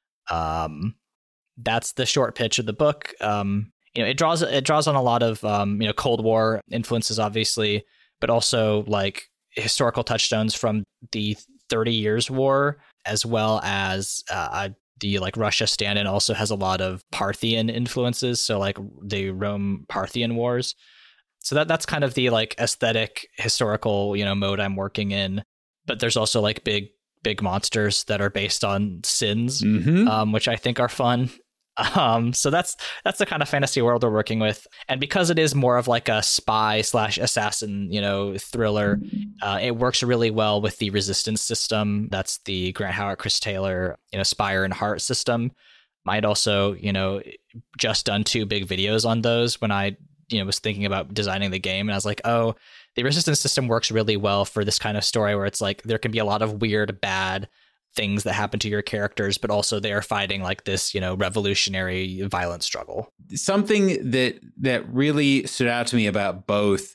Um, that's the short pitch of the book. Um, you know, it draws it draws on a lot of um, you know, Cold War influences, obviously, but also like historical touchstones from the thirty Years' War, as well as uh, the like Russia stand-in also has a lot of Parthian influences. So like the Rome Parthian Wars. So that that's kind of the like aesthetic historical, you know, mode I'm working in. But there's also like big big monsters that are based on sins, mm-hmm. um, which I think are fun. Um, so that's that's the kind of fantasy world we're working with, and because it is more of like a spy slash assassin, you know, thriller, uh, it works really well with the Resistance system. That's the Grant Howard, Chris Taylor, you know, Spire and Heart system. I'd also, you know, just done two big videos on those when I, you know, was thinking about designing the game, and I was like, oh, the Resistance system works really well for this kind of story where it's like there can be a lot of weird, bad things that happen to your characters, but also they are fighting like this, you know, revolutionary violent struggle. Something that that really stood out to me about both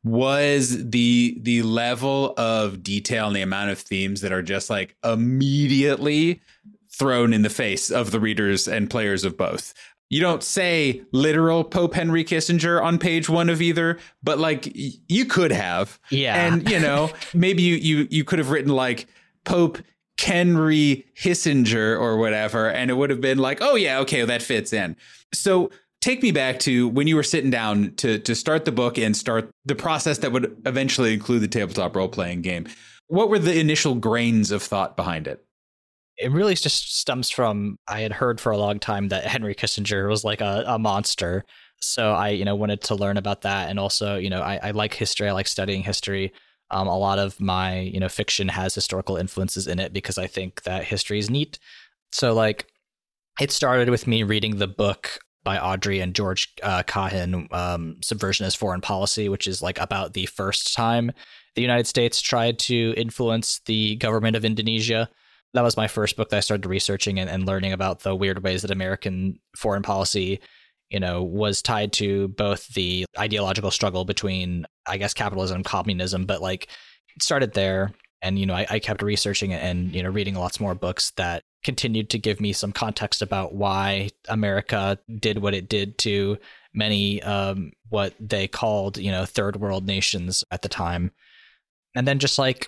was the the level of detail and the amount of themes that are just like immediately thrown in the face of the readers and players of both. You don't say literal Pope Henry Kissinger on page one of either, but like y- you could have. Yeah. And, you know, maybe you, you, you could have written like Pope Henry Hissinger or whatever, and it would have been like, oh, yeah, OK, that fits in. So take me back to when you were sitting down to to start the book and start the process that would eventually include the tabletop role playing game. What were the initial grains of thought behind it? It really just stems from, I had heard for a long time that Henry Kissinger was like a, a monster. So I, you know, wanted to learn about that. And also, you know, I, I like history. I like studying history. Um, a lot of my, you know, fiction has historical influences in it because I think that history is neat. So like it started with me reading the book by Audrey and George uh, Cahen, um, Subversion as Foreign Policy, which is like about the first time the United States tried to influence the government of Indonesia. That was my first book that I started researching and, and learning about the weird ways that American foreign policy, you know, was tied to both the ideological struggle between, I guess, capitalism and communism, but like it started there. And, you know, I, I kept researching and, you know, reading lots more books that continued to give me some context about why America did what it did to many, um, what they called, you know, third world nations at the time. And then just like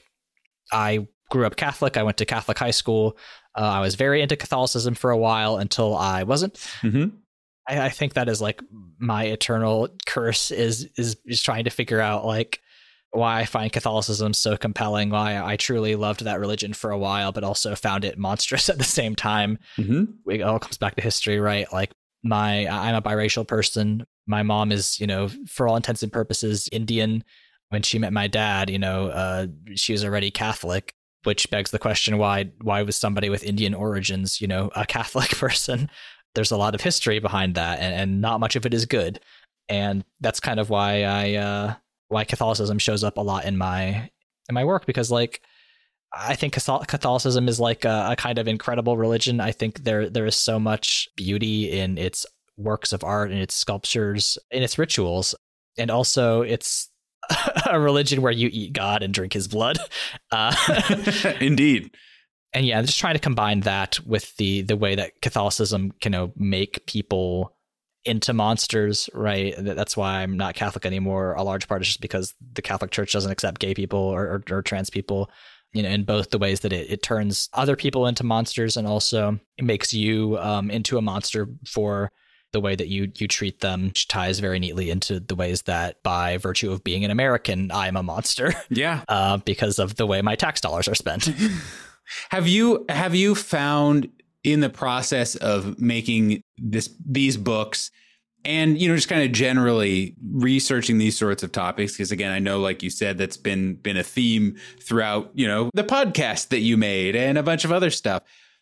I grew up Catholic. I went to Catholic high school. Uh, I was very into Catholicism for a while until I wasn't. Mm-hmm. I, I think that is like my eternal curse is, is, is trying to figure out like why I find Catholicism so compelling, why I truly loved that religion for a while, but also found it monstrous at the same time. Mm-hmm. It all comes back to history, right? Like my, I'm a biracial person. My mom is, you know, for all intents and purposes, Indian. When she met my dad, you know, uh, she was already Catholic. Which begs the question, why why was somebody with Indian origins, you know, a Catholic person? There's a lot of history behind that, and, and not much of it is good. And that's kind of why I uh, why Catholicism shows up a lot in my in my work, because like I think Catholicism is like a, a kind of incredible religion. I think there there is so much beauty in its works of art, in its sculptures, in its rituals, and also it's a religion where you eat God and drink his blood. Uh, Indeed. And yeah, I'm just trying to combine that with the the way that Catholicism can, you know, make people into monsters, right? That's why I'm not Catholic anymore. A large part is just because the Catholic Church doesn't accept gay people or, or, or trans people, you know, in both the ways that it, it turns other people into monsters and also it makes you um, into a monster for the way that you you treat them, which ties very neatly into the ways that by virtue of being an American, I'm a monster. Yeah. Uh, because of the way my tax dollars are spent. Have you have you found in the process of making this these books and, you know, just kind of generally researching these sorts of topics, because, again, I know, like you said, that's been been a theme throughout, you know, the podcast that you made and a bunch of other stuff.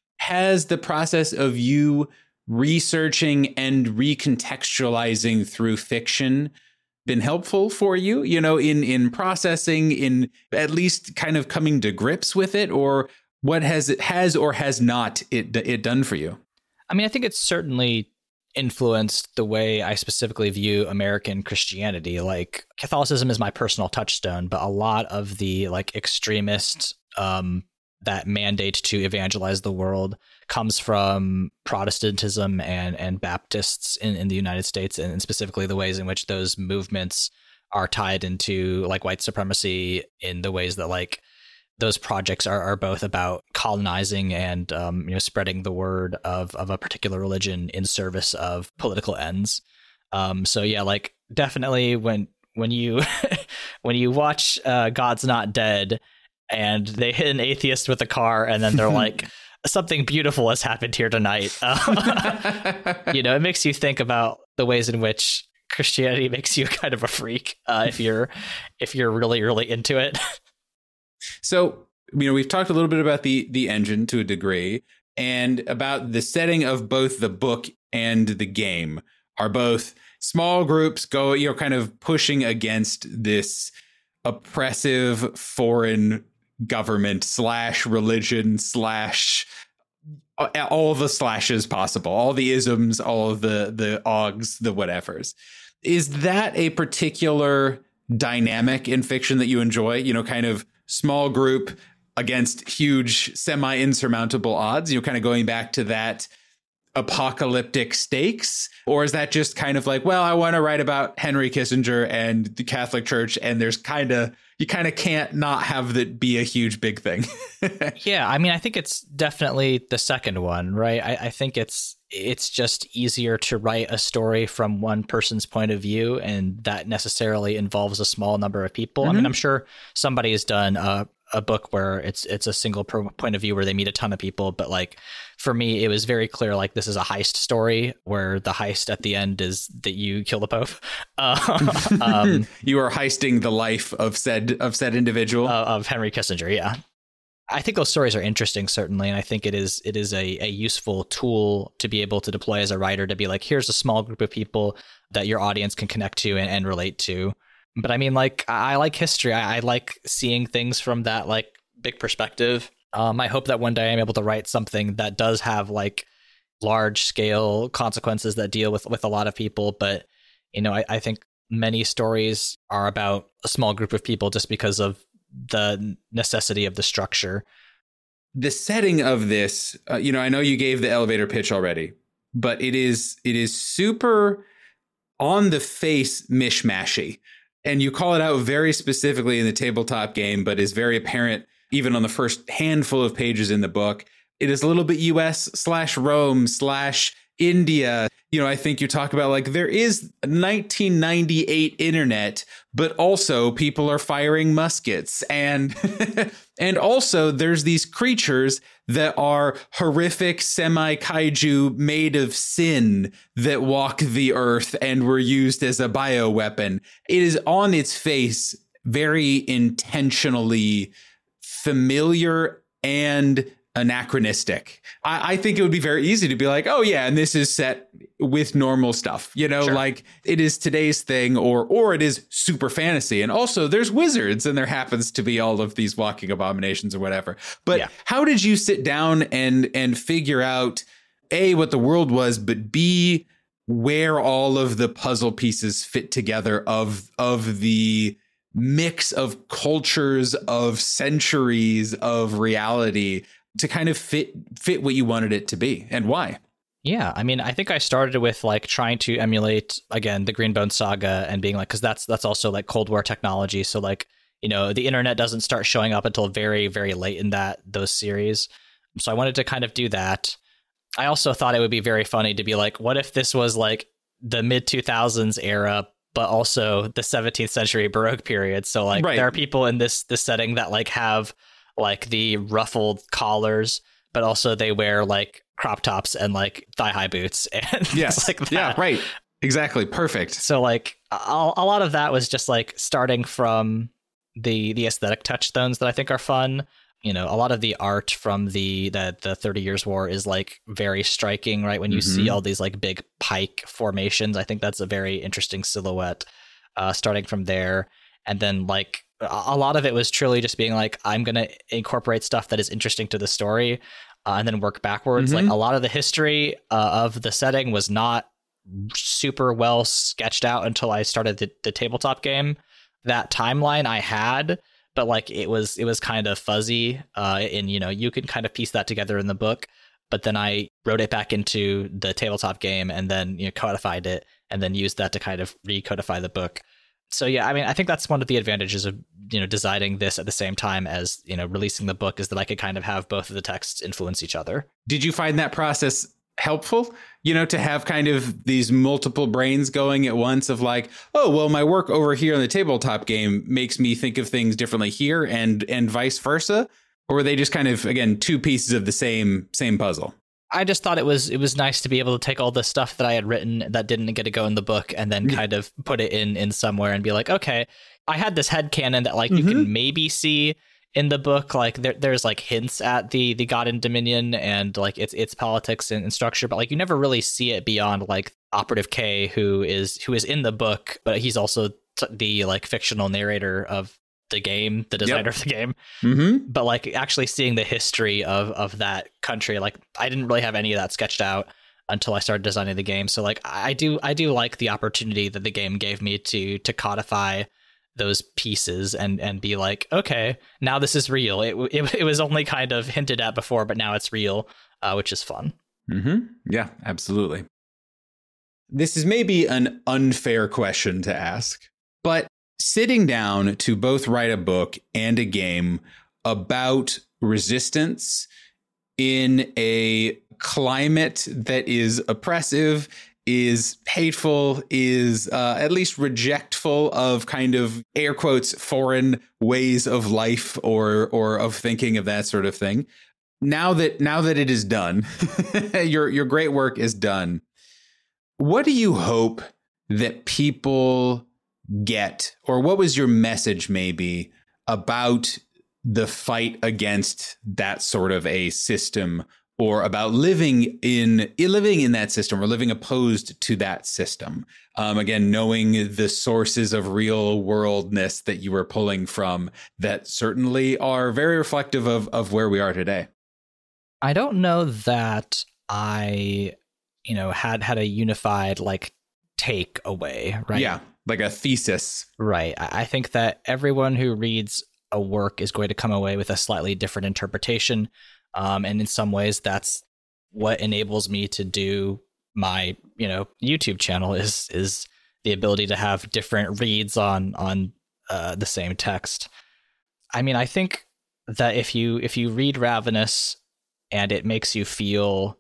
Has the process of you researching and recontextualizing through fiction been helpful for you, you know, in in processing, in at least kind of coming to grips with it? Or what has it has or has not it it done for you? I mean, I think it's certainly influenced the way I specifically view American Christianity. Like Catholicism is my personal touchstone, but a lot of the like extremist um that mandate to evangelize the world comes from Protestantism and and Baptists in, in the United States, and specifically the ways in which those movements are tied into like white supremacy, in the ways that like those projects are, are both about colonizing and um, you know, spreading the word of of a particular religion in service of political ends. Um, so yeah, like definitely when when you when you watch uh, God's Not Dead and they hit an atheist with a car and then they're like, something beautiful has happened here tonight. Uh, you know, it makes you think about the ways in which Christianity makes you kind of a freak uh, if you're if you're really, really into it. So, you know, we've talked a little bit about the the engine to a degree, and about the setting of both the book and the game are both small groups go, you know, kind of pushing against this oppressive foreign government slash religion slash all the slashes possible, all the isms, all of the the ogs, the whatevers. Is that a particular dynamic in fiction that you enjoy? You know, kind of small group against huge semi insurmountable odds, you know, kind of going back to that apocalyptic stakes? Or is that just kind of like, well, I want to write about Henry Kissinger and the Catholic Church, and there's kind of, you kind of can't not have that be a huge big thing? Yeah, I mean, I think it's definitely the second one, right? I, I think it's it's just easier to write a story from one person's point of view, and that necessarily involves a small number of people. Mm-hmm. I mean, I'm sure somebody has done a, a book where it's it's a single pro- point of view where they meet a ton of people, but like for me, it was very clear, like this is a heist story where the heist at the end is that you kill the Pope. Uh, um, you are heisting the life of said of said individual uh, of Henry Kissinger. Yeah. I think those stories are interesting, certainly, and I think it is it is a, a useful tool to be able to deploy as a writer, to be like, here's a small group of people that your audience can connect to and, and relate to. But I mean, like, I like history. I, I like seeing things from that like big perspective. Um, I hope that one day I'm able to write something that does have like large scale consequences that deal with, with a lot of people. But, you know, I, I think many stories are about a small group of people just because of the necessity of the structure. The setting of this, uh, you know, I know you gave the elevator pitch already, but it is it is super on the face mishmashy. And you call it out very specifically in the tabletop game, but is very apparent even on the first handful of pages in the book. It is a little bit U S slash Rome slash India. You know, I think you talk about like there is nineteen ninety-eight internet, but also people are firing muskets, and and also there's these creatures that are horrific semi kaiju made of sin that walk the earth and were used as a bioweapon. It is on its face very intentionally familiar and anachronistic. I, I think it would be very easy to be like, oh yeah, and this is set with normal stuff, you know, sure. Like it is today's thing, or or it is super fantasy. And also there's wizards and there happens to be all of these walking abominations or whatever. But yeah. How did you sit down and and figure out A, what the world was, but B, where all of the puzzle pieces fit together of of the mix of cultures, of centuries, of reality, to kind of fit fit what you wanted it to be, and why? Yeah, I mean, I think I started with like trying to emulate, again, the Greenbone saga and being like, because that's that's also like Cold War technology. So like, you know, the internet doesn't start showing up until very, very late in that those series. So I wanted to kind of do that. I also thought it would be very funny to be like, what if this was like the mid two thousands era, but also the seventeenth century Baroque period? So like right. There are people in this this setting that like have like the ruffled collars, but also they wear like crop tops and like thigh high boots and yes, like that. Yeah, right, exactly, perfect. So like a, a lot of that was just like starting from the the aesthetic touchstones that I think are fun. You know, a lot of the art from the the, the thirty Years' War is like very striking, right? When you mm-hmm. see all these like big pike formations, I think that's a very interesting silhouette. Uh, starting from there, and then like. A lot of it was truly just being like, I'm going to incorporate stuff that is interesting to the story uh, and then work backwards. Mm-hmm. Like a lot of the history uh, of the setting was not super well sketched out until I started the, the tabletop game. That timeline I had, but like it was it was kind of fuzzy uh, and, you know, you can kind of piece that together in the book. But then I wrote it back into the tabletop game and then, you know, codified it and then used that to kind of recodify the book. So, yeah, I mean, I think that's one of the advantages of, you know, designing this at the same time as, you know, releasing the book, is that I could kind of have both of the texts influence each other. Did you find that process helpful, you know, to have kind of these multiple brains going at once of like, oh, well, my work over here on the tabletop game makes me think of things differently here and and vice versa? Or were they just kind of, again, two pieces of the same same puzzle? I just thought it was it was nice to be able to take all the stuff that I had written that didn't get to go in the book and then kind of put it in in somewhere and be like, okay, I had this headcanon that like mm-hmm. you can maybe see in the book. Like there, there's like hints at the the God and Dominion and like its its politics and, and structure, but like you never really see it beyond like Operative K, who is who is in the book, but he's also t- the like fictional narrator of the game, the designer yep. of the game. Mm-hmm. But like actually seeing the history of of that country, like I didn't really have any of that sketched out until I started designing the game. So like I do I do like the opportunity that the game gave me to to codify those pieces and and be like, okay, now this is real. It it, it was only kind of hinted at before, but now it's real, uh, which is fun. Mm-hmm. Yeah, absolutely. This is maybe an unfair question to ask, but sitting down to both write a book and a game about resistance in a climate that is oppressive, is hateful, is uh, at least rejectful of kind of air quotes foreign ways of life or or of thinking of that sort of thing. Now that now that it is done, your your great work is done. What do you hope that people get, or what was your message maybe about the fight against that sort of a system, or about living in living in that system or living opposed to that system? Um, again, knowing the sources of real worldness that you were pulling from that certainly are very reflective of, of where we are today. I don't know that I, you know, had had a unified like take away, right? Yeah, like a thesis. Right. I I think that everyone who reads a work is going to come away with a slightly different interpretation. Um, and in some ways, that's what enables me to do my, you know, YouTube channel is is the ability to have different reads on on uh, the same text. I mean, I think that if you if you read Ravenous and it makes you feel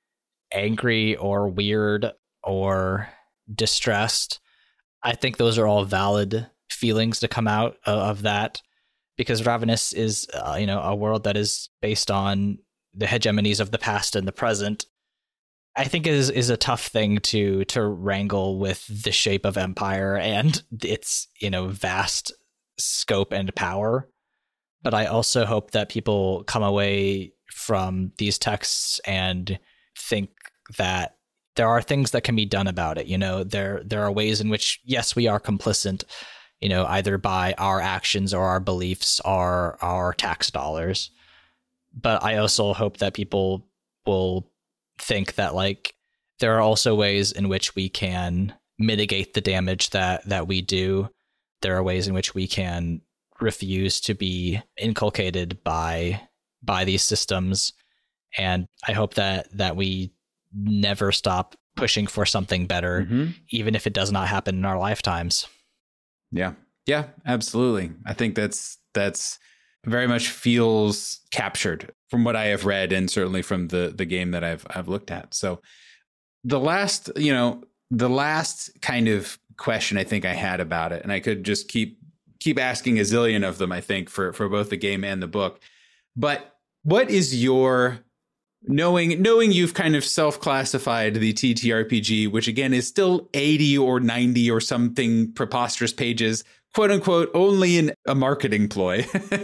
angry or weird or distressed, I think those are all valid feelings to come out of, of that. Because Ravenous is, uh, you know, a world that is based on the hegemonies of the past and the present. I think is is a tough thing to to wrangle with the shape of empire and its, you know, vast scope and power. But I also hope that people come away from these texts and think that there are things that can be done about it. You know, there there are ways in which, yes, we are complicit, you know, either by our actions or our beliefs or our tax dollars. But I also hope that people will think that, like, there are also ways in which we can mitigate the damage that that we do. There are ways in which we can refuse to be inculcated by by these systems. And I hope that that we never stop pushing for something better, mm-hmm. even if it does not happen in our lifetimes. Yeah. Yeah, absolutely. I think that's that's very much feels captured from what I have read, and certainly from the the game that I've I've looked at. So the last, you know, the last kind of question I think I had about it, and I could just keep keep asking a zillion of them, I think, for for both the game and the book. But what is your Knowing knowing you've kind of self-classified the T T R P G, which again is still eighty or ninety or something preposterous pages, quote unquote, only in a marketing ploy.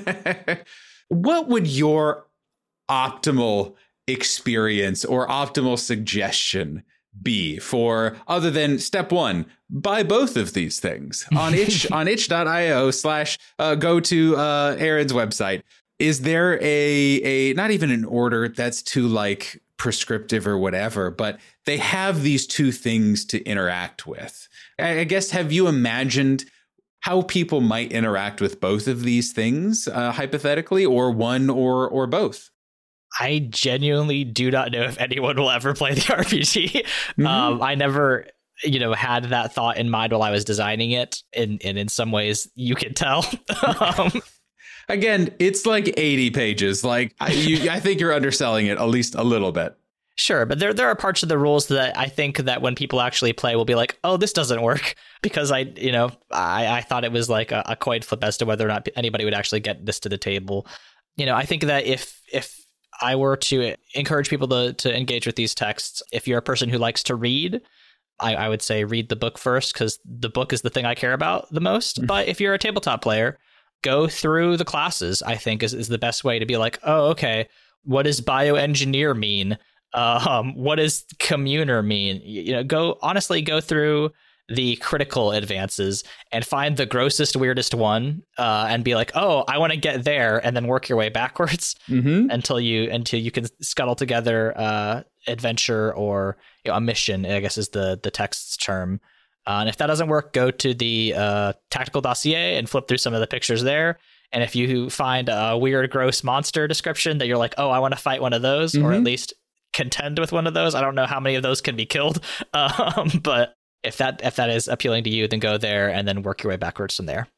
What would your optimal experience or optimal suggestion be for, other than step one, buy both of these things on itch on itch dot io slash uh, go to uh, Aaron's website? Is there a a not even an order that's too like prescriptive or whatever, but they have these two things to interact with? I, I guess, have you imagined how people might interact with both of these things, uh, hypothetically, or one or or both? I genuinely do not know if anyone will ever play the R P G. Mm-hmm. Um, I never, you know, had that thought in mind while I was designing it, and, and in some ways you can tell. um, Again, it's like eighty pages. Like, I, you, I think you're underselling it at least a little bit. Sure, but there there are parts of the rules that I think that when people actually play will be like, oh, this doesn't work, because I, you know, I, I thought it was like a, a coin flip as to whether or not anybody would actually get this to the table. You know, I think that if if I were to encourage people to to engage with these texts, if you're a person who likes to read, I, I would say read the book first, because the book is the thing I care about the most. Mm-hmm. But if you're a tabletop player, go through the classes, I think, is, is the best way to be like, oh, okay, what does bioengineer mean? Um, what does communer mean? You, you know, go honestly go through the critical advances and find the grossest, weirdest one, uh, and be like, oh, I want to get there, and then work your way backwards mm-hmm. until you until you can scuttle together uh, adventure or, you know, a mission, I guess is the the text's term, Uh, and if that doesn't work, go to the uh, tactical dossier and flip through some of the pictures there. And if you find a weird, gross monster description that you're like, oh, I want to fight one of those, mm-hmm. or at least contend with one of those. I don't know how many of those can be killed. Um, but if that if that is appealing to you, then go there and then work your way backwards from there.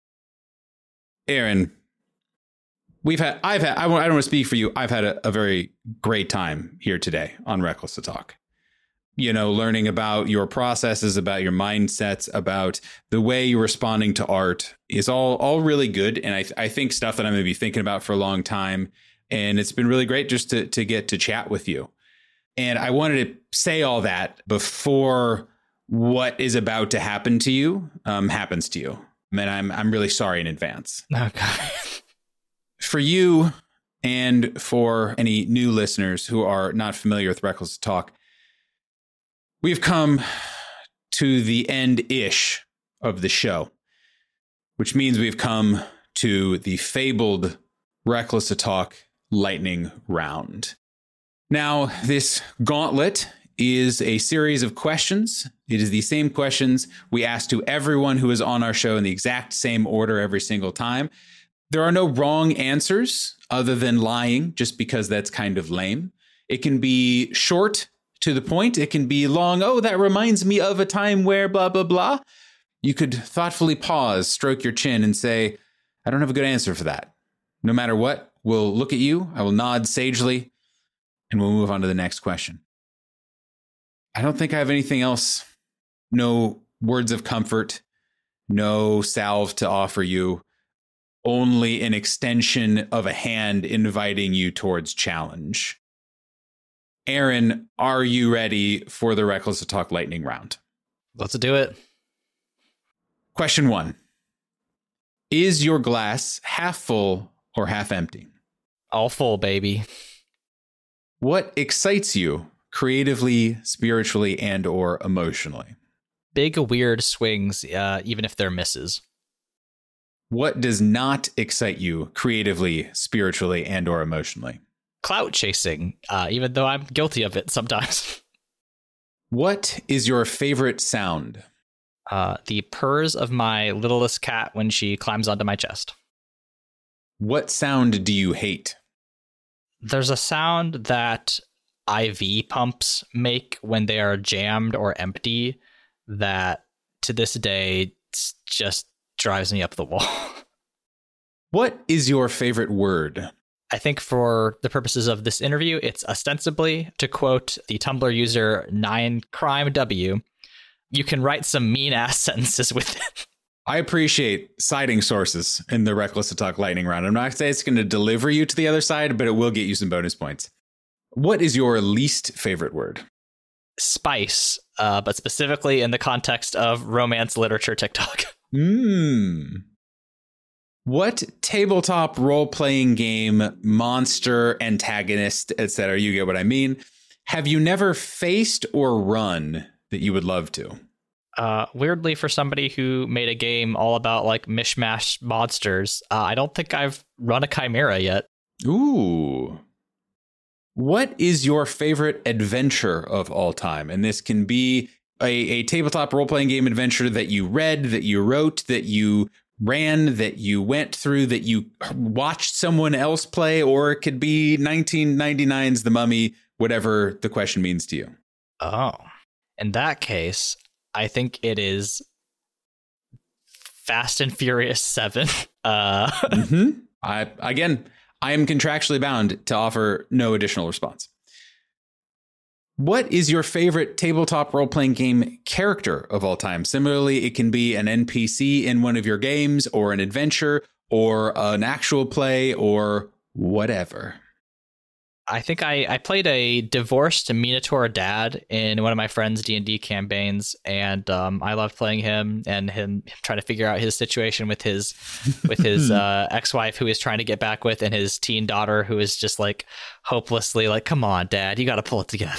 Aaron, we've had, I've had, I, I don't want to speak for you. I've had a, a very great time here today on Reckless to Talk. You know, learning about your processes, about your mindsets, about the way you're responding to art is all all really good. And I, th- I think stuff that I'm going to be thinking about for a long time. And it's been really great just to, to get to chat with you. And I wanted to say all that before what is about to happen to you um, happens to you. And I'm I'm really sorry in advance. Okay. For you and for any new listeners who are not familiar with Reckless to Talk, we've come to the end-ish of the show, which means we've come to the fabled Reckless to Talk lightning round. Now, this gauntlet is a series of questions. It is the same questions we ask to everyone who is on our show in the exact same order every single time. There are no wrong answers other than lying, just because that's kind of lame. It can be short, to the point. It can be long. Oh, that reminds me of a time where blah, blah, blah. You could thoughtfully pause, stroke your chin and say, I don't have a good answer for that. No matter what, we'll look at you. I will nod sagely and we'll move on to the next question. I don't think I have anything else. No words of comfort, no salve to offer you, only an extension of a hand inviting you towards challenge. Aaron, are you ready for the Reckless to Talk lightning round? Let's do it. Question one. Is your glass half full or half empty? All full, baby. What excites you creatively, spiritually, and or emotionally? Big, weird swings, uh, even if they're misses. What does not excite you creatively, spiritually, and or emotionally? Clout chasing, uh, even though I'm guilty of it sometimes. What is your favorite sound? Uh, the purrs of my littlest cat when she climbs onto my chest. What sound do you hate? There's a sound that I V pumps make when they are jammed or empty that to this day just drives me up the wall. What is your favorite word? I think for the purposes of this interview, it's ostensibly, to quote the Tumblr user nine crime W, you can write some mean ass sentences with it. I appreciate citing sources in the Reckless to Talk lightning round. I'm not going to say it's going to deliver you to the other side, but it will get you some bonus points. What is your least favorite word? Spice, uh, but specifically in the context of romance literature TikTok. Hmm. What tabletop role-playing game, monster, antagonist, et cetera, you get what I mean, have you never faced or run that you would love to? Uh, weirdly, for somebody who made a game all about like mishmash monsters, uh, I don't think I've run a chimera yet. Ooh. What is your favorite adventure of all time? And this can be a, a tabletop role-playing game adventure that you read, that you wrote, that you ran, that you went through, that you watched someone else play, or it could be nineteen ninety-nine's The Mummy, whatever the question means to you. Oh, in that case, I think it is Fast and Furious seven. Uh, mm-hmm. I again, I am contractually bound to offer no additional response. What is your favorite tabletop role-playing game character of all time? Similarly, it can be an N P C in one of your games, or an adventure, or an actual play, or whatever. I think I, I played a divorced Minotaur dad in one of my friend's D and D campaigns, and um, I loved playing him and him trying to figure out his situation with his with his uh, ex-wife who he's trying to get back with, and his teen daughter who is just like hopelessly like, come on, Dad, you got to pull it together.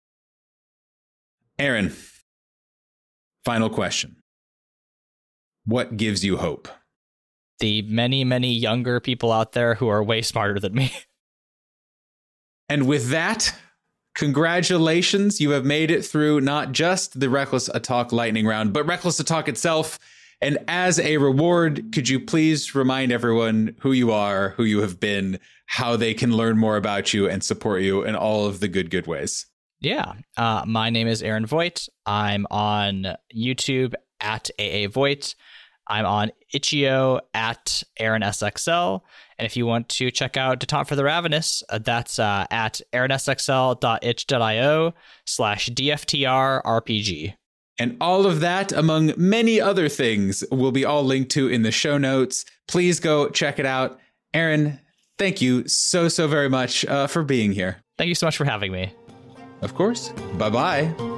Aaron, final question. What gives you hope? The many, many younger people out there who are way smarter than me. And with that congratulations. You have made it through not just the Reckless Talk lightning round, but Reckless Talk itself. And as a reward, could you please remind everyone who you are, who you have been, how they can learn more about you and support you in all of the good, good ways? Yeah. Uh, my name is Aaron Voigt. I'm on YouTube at A A Voigt. I'm on itch.io at Aaron S X L. And if you want to check out Detente for the Ravenous, uh, that's uh, at aaronsxl.itch.io slash DFTRRPG. And all of that, among many other things, will be all linked to in the show notes. Please go check it out. Aaron, thank you so, so very much uh, for being here. Thank you so much for having me. Of course. Bye-bye.